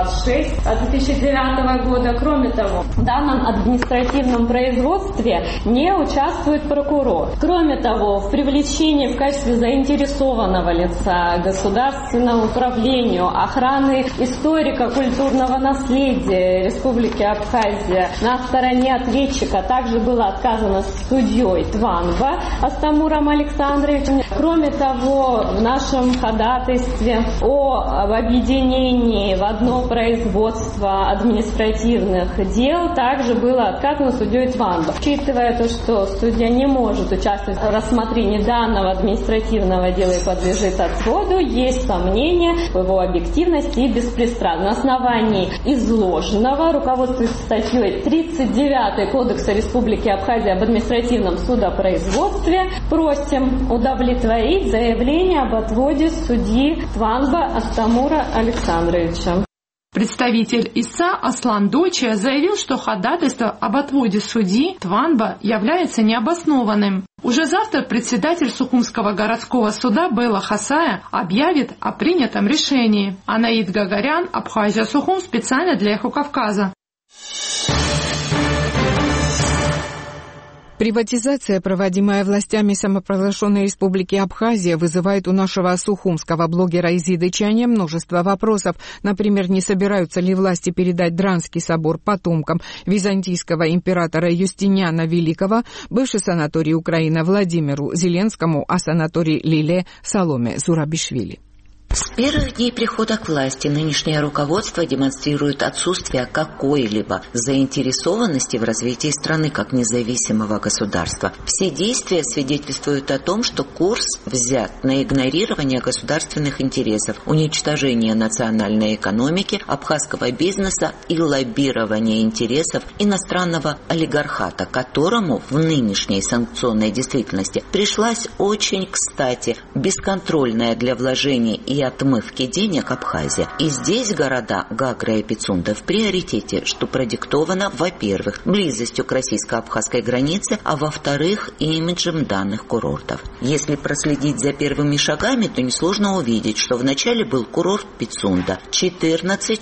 126 от 2009 года. Кроме того, в данном административном производстве не участвует прокурор. Кроме того, в привлечении в качестве заинтересованного лица государственному управлению охраны историко-культурного наследия Республики Абхазия на стороне ответчика также было отказано судьей Тванба Астамуром Александровичем. Кроме того, в нашем ходатайстве об объединении в одно производство административных дел также было отказано судьей Тванба. Учитывая то, что судья не может участвовать в рассмотрении данного административного дела и подлежит отводу, есть сомнения в его объективности и беспристрастности. На основании изложенного, руководствуясь статьей 39 Кодекса Республики Абхазия об административном судопроизводстве, просим удовлетворить заявление об отводе судьи Тванба Астамура Александровича. Представитель ИСА Аслан Дочия заявил, что ходатайство об отводе судьи Тванба является необоснованным. Уже завтра председатель Сухумского городского суда Белла Хасая объявит о принятом решении. Анаид Гагарян, Абхазия, Сухум, специально для Эхо Кавказа. Приватизация, проводимая властями самопровозглашенной республики Абхазия, вызывает у нашего сухумского блогера Изиды Чаня множество вопросов. Например, не собираются ли власти передать Дранский собор потомкам византийского императора Юстиниана Великого, бывший санаторий Украины Владимиру Зеленскому, а санаторий Лиле Саломе Зурабишвили. С первых дней прихода к власти нынешнее руководство демонстрирует отсутствие какой-либо заинтересованности в развитии страны как независимого государства. Все действия свидетельствуют о том, что курс взят на игнорирование государственных интересов, уничтожение национальной экономики, абхазского бизнеса и лоббирование интересов иностранного олигархата, которому в нынешней санкционной действительности пришлась очень кстати бесконтрольная для вложений и отмывки денег Абхазия. И здесь города Гагра и Пицунда в приоритете, что продиктовано, во-первых, близостью к российско-абхазской границе, а во-вторых, имиджем данных курортов. Если проследить за первыми шагами, то несложно увидеть, что вначале был курорт Пицунда, 14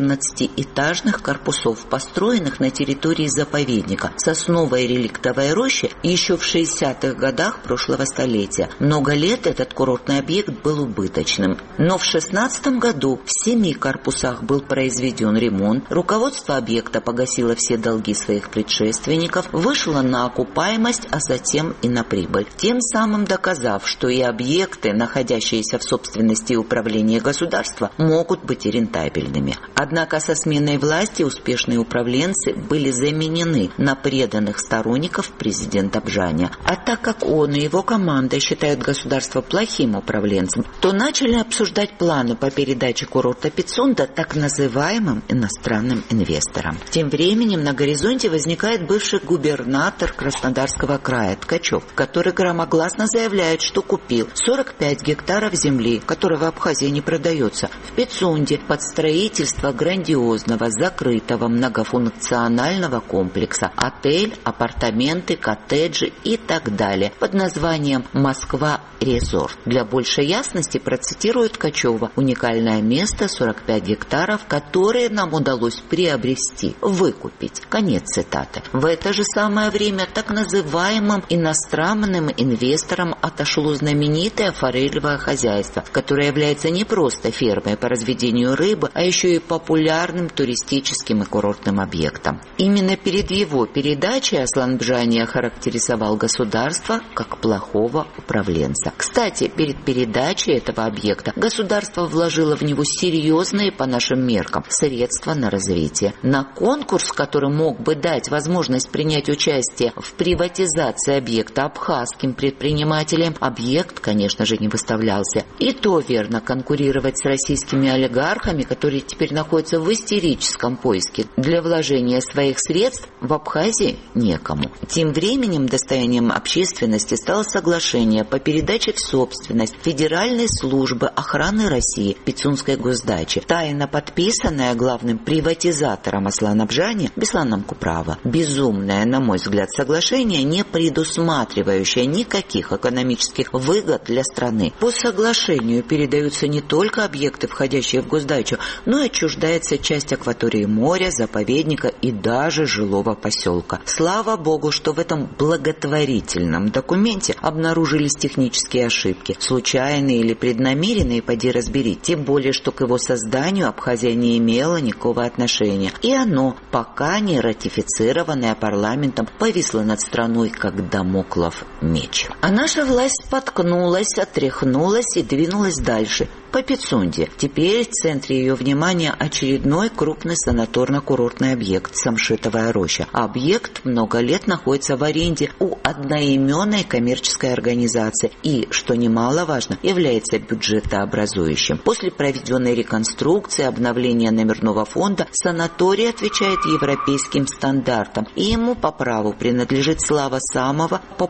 14-этажных корпусов, построенных на территории заповедника, сосновой реликтовой рощи еще в 60-х годах прошлого столетия. Много лет этот курортный объект был убыточным. Но в 2016 году в 7 корпусах был произведен ремонт, руководство объекта погасило все долги своих предшественников, вышло на окупаемость, а затем и на прибыль, тем самым доказав, что и объекты, находящиеся в собственности и управлении государства, могут быть и рентабельными. Однако со сменой власти успешные управленцы были заменены на преданных сторонников президента Бжаня. А так как он и его команда считают государство плохим управленцем, то начали обсуждать планы по передаче курорта Пицунда так называемым иностранным инвесторам. Тем временем на горизонте возникает бывший губернатор Краснодарского края Ткачев, который громогласно заявляет, что купил 45 гектаров земли, которая в Абхазии не продается, в Пицунде под строительство грандиозного закрытого многофункционального комплекса, отель, апартаменты, коттеджи и так далее под названием «Москва-Резорт». Для большей ясности процитирую Ткачева: уникальное место, 45 гектаров, которые нам удалось приобрести, выкупить. Конец цитаты. В это же самое время так называемым иностранным инвесторам отошло знаменитое форелевое хозяйство, которое является не просто фермой по разведению рыбы, а еще и популярным туристическим и курортным объектом. Именно перед его передачей Аслан Бжани охарактеризовал государство как плохого управленца. Кстати, перед передачей этого объекта государство вложило в него серьезные по нашим меркам средства на развитие. На конкурс, который мог бы дать возможность принять участие в приватизации объекта абхазским предпринимателям, объект, конечно же, не выставлялся. И то верно, конкурировать с российскими олигархами, которые теперь находятся в истерическом поиске для вложения своих средств, в Абхазии некому. Тем временем достоянием общественности стало соглашение по передаче в собственность Федеральной службы охраны России Пицунской госдачи, тайно подписанная главным приватизатором Аслана Бжани Бесланом Куправа. Безумное, на мой взгляд, соглашение, не предусматривающее никаких экономических выгод для страны. По соглашению передаются не только объекты, входящие в госдачу, но и отчуждается часть акватории моря, заповедника и даже жилого поселка. Слава богу, что в этом благотворительном документе обнаружились технические ошибки, случайные или преднамеренные, поди разбери, тем более, что к его созданию Абхазия не имела никакого отношения. И оно, пока не ратифицированное парламентом, повисло над страной, как дамоклов меч. А наша власть споткнулась, отряхнулась и двинулась дальше, по Пицунде. Теперь в центре ее внимания очередной крупный санаторно-курортный объект Самшитовая роща. Объект много лет находится в аренде у одноименной коммерческой организации и, что немаловажно, является бюджетообразующим. После проведенной реконструкции, обновления номерного фонда, санаторий отвечает европейским стандартам, и ему по праву принадлежит слава самого популярного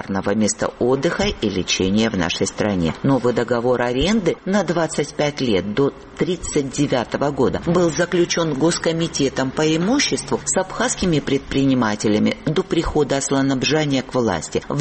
популярного места отдыха и лечения в нашей стране. Новый договор аренды на 25 лет до 1939 года был заключен Госкомитетом по имуществу с абхазскими предпринимателями до прихода Асланабжания к власти в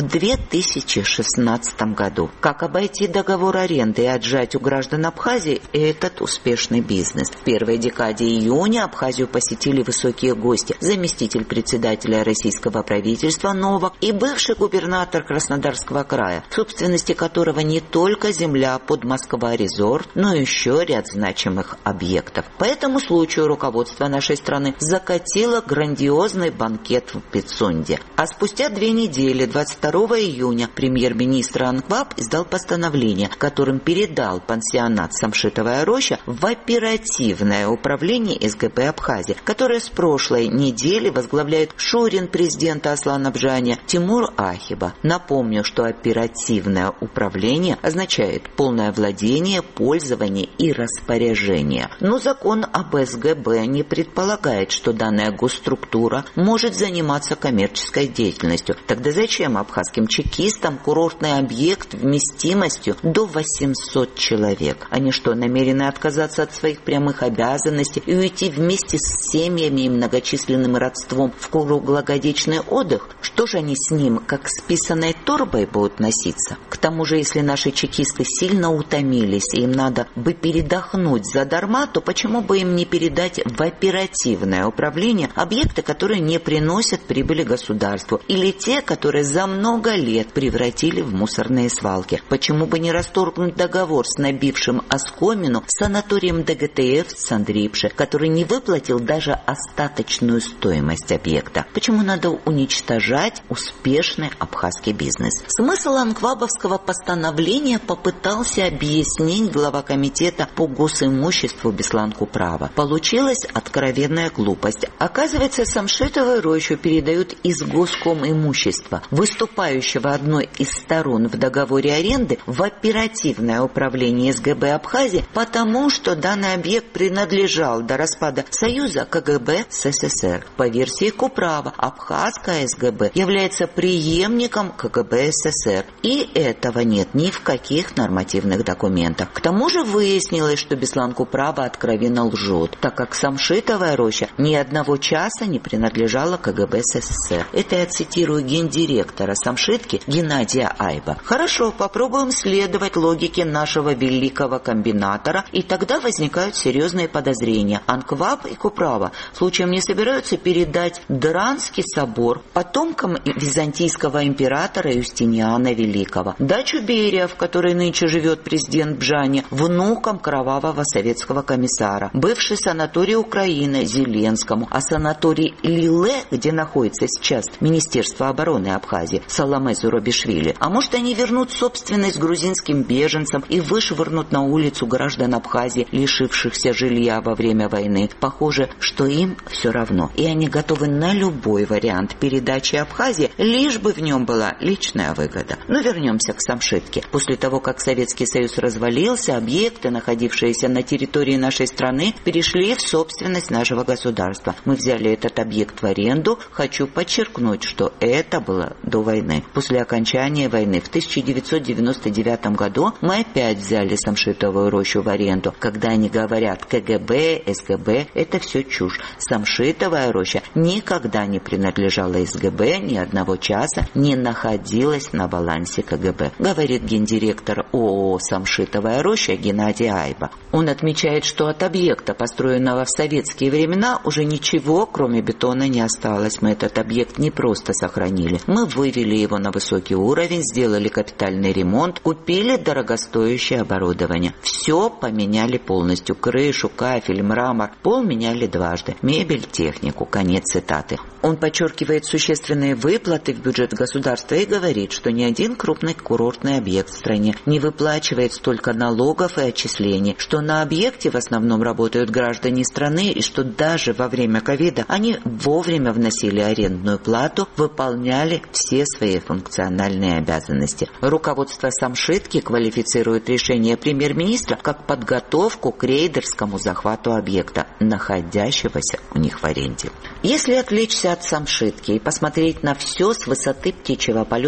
2016 году. Как обойти договор аренды и отжать у граждан Абхазии этот успешный бизнес? В первой декаде июня Абхазию посетили высокие гости: заместитель председателя российского правительства Новак и бывший губернатор Краснодарского края, в собственности которого не только земля под Москва-резорт, но еще ряд значимых объектов. По этому случаю руководство нашей страны закатило грандиозный банкет в Пицунде. А спустя 2 недели, 22 июня, премьер-министр Анкваб издал постановление, которым передал пансионат «Самшитовая роща» в оперативное управление СГБ Абхазии, которое с прошлой недели возглавляет шурин президента Асланабжания Тимур Ахиба. Напомню, что оперативное управление означает полное владение, пользование и распоряжение. Но закон об СГБ не предполагает, что данная госструктура может заниматься коммерческой деятельностью. Тогда зачем абхазским чекистам курортный объект вместимостью до 800 человек? Они что, намерены отказаться от своих прямых обязанностей и уйти вместе с семьями и многочисленным родством в круглогодичный отдых? Что же они с ним, как с писаной торбой, будут носиться? К тому же, если наши чекисты сильно утомились и им надо бы передохнуть задарма, то почему бы им не передать в оперативное управление объекты, которые не приносят прибыли государству, или те, которые за много лет превратили в мусорные свалки? Почему бы не расторгнуть договор с набившим оскомину санаторием ДГТФ в Сандрипше, который не выплатил даже остаточную стоимость объекта? Почему надо уничтожать успешный абхазский бизнес? Смысл анквабовского постановления попытался объяснить глава комитета по госимуществу Беслан Куправа. Получилась откровенная глупость. Оказывается, Самшитовую рощу передают из госком имущества, выступающего одной из сторон в договоре аренды, в оперативное управление СГБ Абхазии, потому что данный объект принадлежал до распада Союза КГБ СССР. По версии Куправа, абхазская СГБ является преемником КГБ СССР, и этого нет ни в каких нормативных документах. К тому же выяснилось, что Беслан Куправа откровенно лжет, так как Самшитовая роща ни одного часа не принадлежала КГБ СССР. Это я цитирую гендиректора Самшитки Геннадия Айба. Хорошо, попробуем следовать логике нашего великого комбинатора, и тогда возникают серьезные подозрения. Анкваб и Куправа случаем не собираются передать Дранский собор потомкам византийского императора Юстиниана Великого, дачу Берия, в которой нынче живет президент Бжани, внукам кровавого советского комиссара, бывший санаторий Украины Зеленскому, а санаторий Лиле, где находится сейчас Министерство обороны Абхазии, Саламе Зурабишвили. А может, они вернут собственность грузинским беженцам и вышвырнут на улицу граждан Абхазии, лишившихся жилья во время войны? Похоже, что им все равно, и они готовы на любой вариант передачи Абхазии, лишь бы в нем была личная выгода. Но вернемся к Самшитке. После того, как Советский Союз развалился, объекты, находившиеся на территории нашей страны, перешли в собственность нашего государства. Мы взяли этот объект в аренду. Хочу подчеркнуть, что это было до войны. После окончания войны в 1999 году мы опять взяли Самшитовую рощу в аренду. Когда они говорят КГБ, СГБ, это все чушь. Самшитовая роща никогда не принадлежала СГБ, ни одного часа не находилась на балансе КГБ, говорит гендиректор ООО «Самшитовая роща» Геннадий Айба. Он отмечает, что от объекта, построенного в советские времена, уже ничего, кроме бетона, не осталось. Мы этот объект не просто сохранили. Мы вывели его на высокий уровень, сделали капитальный ремонт, купили дорогостоящее оборудование. Все поменяли полностью. Крышу, кафель, мрамор. Пол меняли дважды. Мебель, технику. Конец цитаты. Он подчеркивает существенные выплаты в бюджет государства и говорит, что ни один крупный курортный объект в стране не выплачивает столько налогов и отчислений, что на объекте в основном работают граждане страны и что даже во время ковида они вовремя вносили арендную плату, выполняли все свои функциональные обязанности. Руководство Самшитки квалифицирует решение премьер-министра как подготовку к рейдерскому захвату объекта, находящегося у них в аренде. Если отвлечься от Самшитки и посмотреть на все с высоты птичьего полета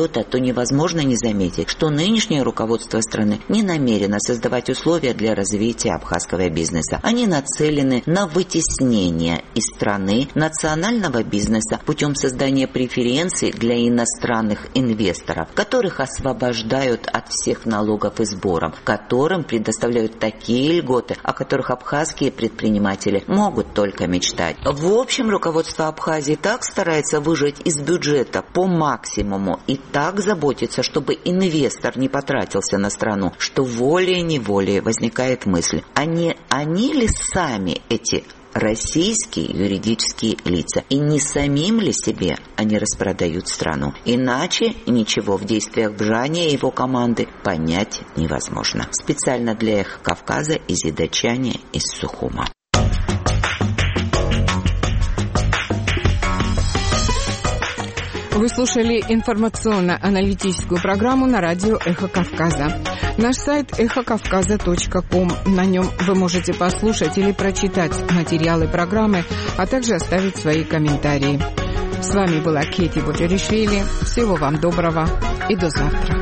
счета, то невозможно не заметить, что нынешнее руководство страны не намерено создавать условия для развития абхазского бизнеса. Они нацелены на вытеснение из страны национального бизнеса путем создания преференций для иностранных инвесторов, которых освобождают от всех налогов и сборов, которым предоставляют такие льготы, о которых абхазские предприниматели могут только мечтать. В общем, руководство Абхазии так старается выжать из бюджета по максимуму и так заботится, чтобы инвестор не потратился на страну, что волей-неволей возникает мысль, а не они ли сами эти российские юридические лица, и не самим ли себе они распродают страну? Иначе ничего в действиях Бжани и его команды понять невозможно. Специально для Эхо Кавказа Изида Чани из Сухума. Вы слушали информационно-аналитическую программу на радио «Эхо Кавказа». Наш сайт эхокавказа.ком. На нем вы можете послушать или прочитать материалы программы, а также оставить свои комментарии. С вами была Кети Бутеришвили. Всего вам доброго и до завтра.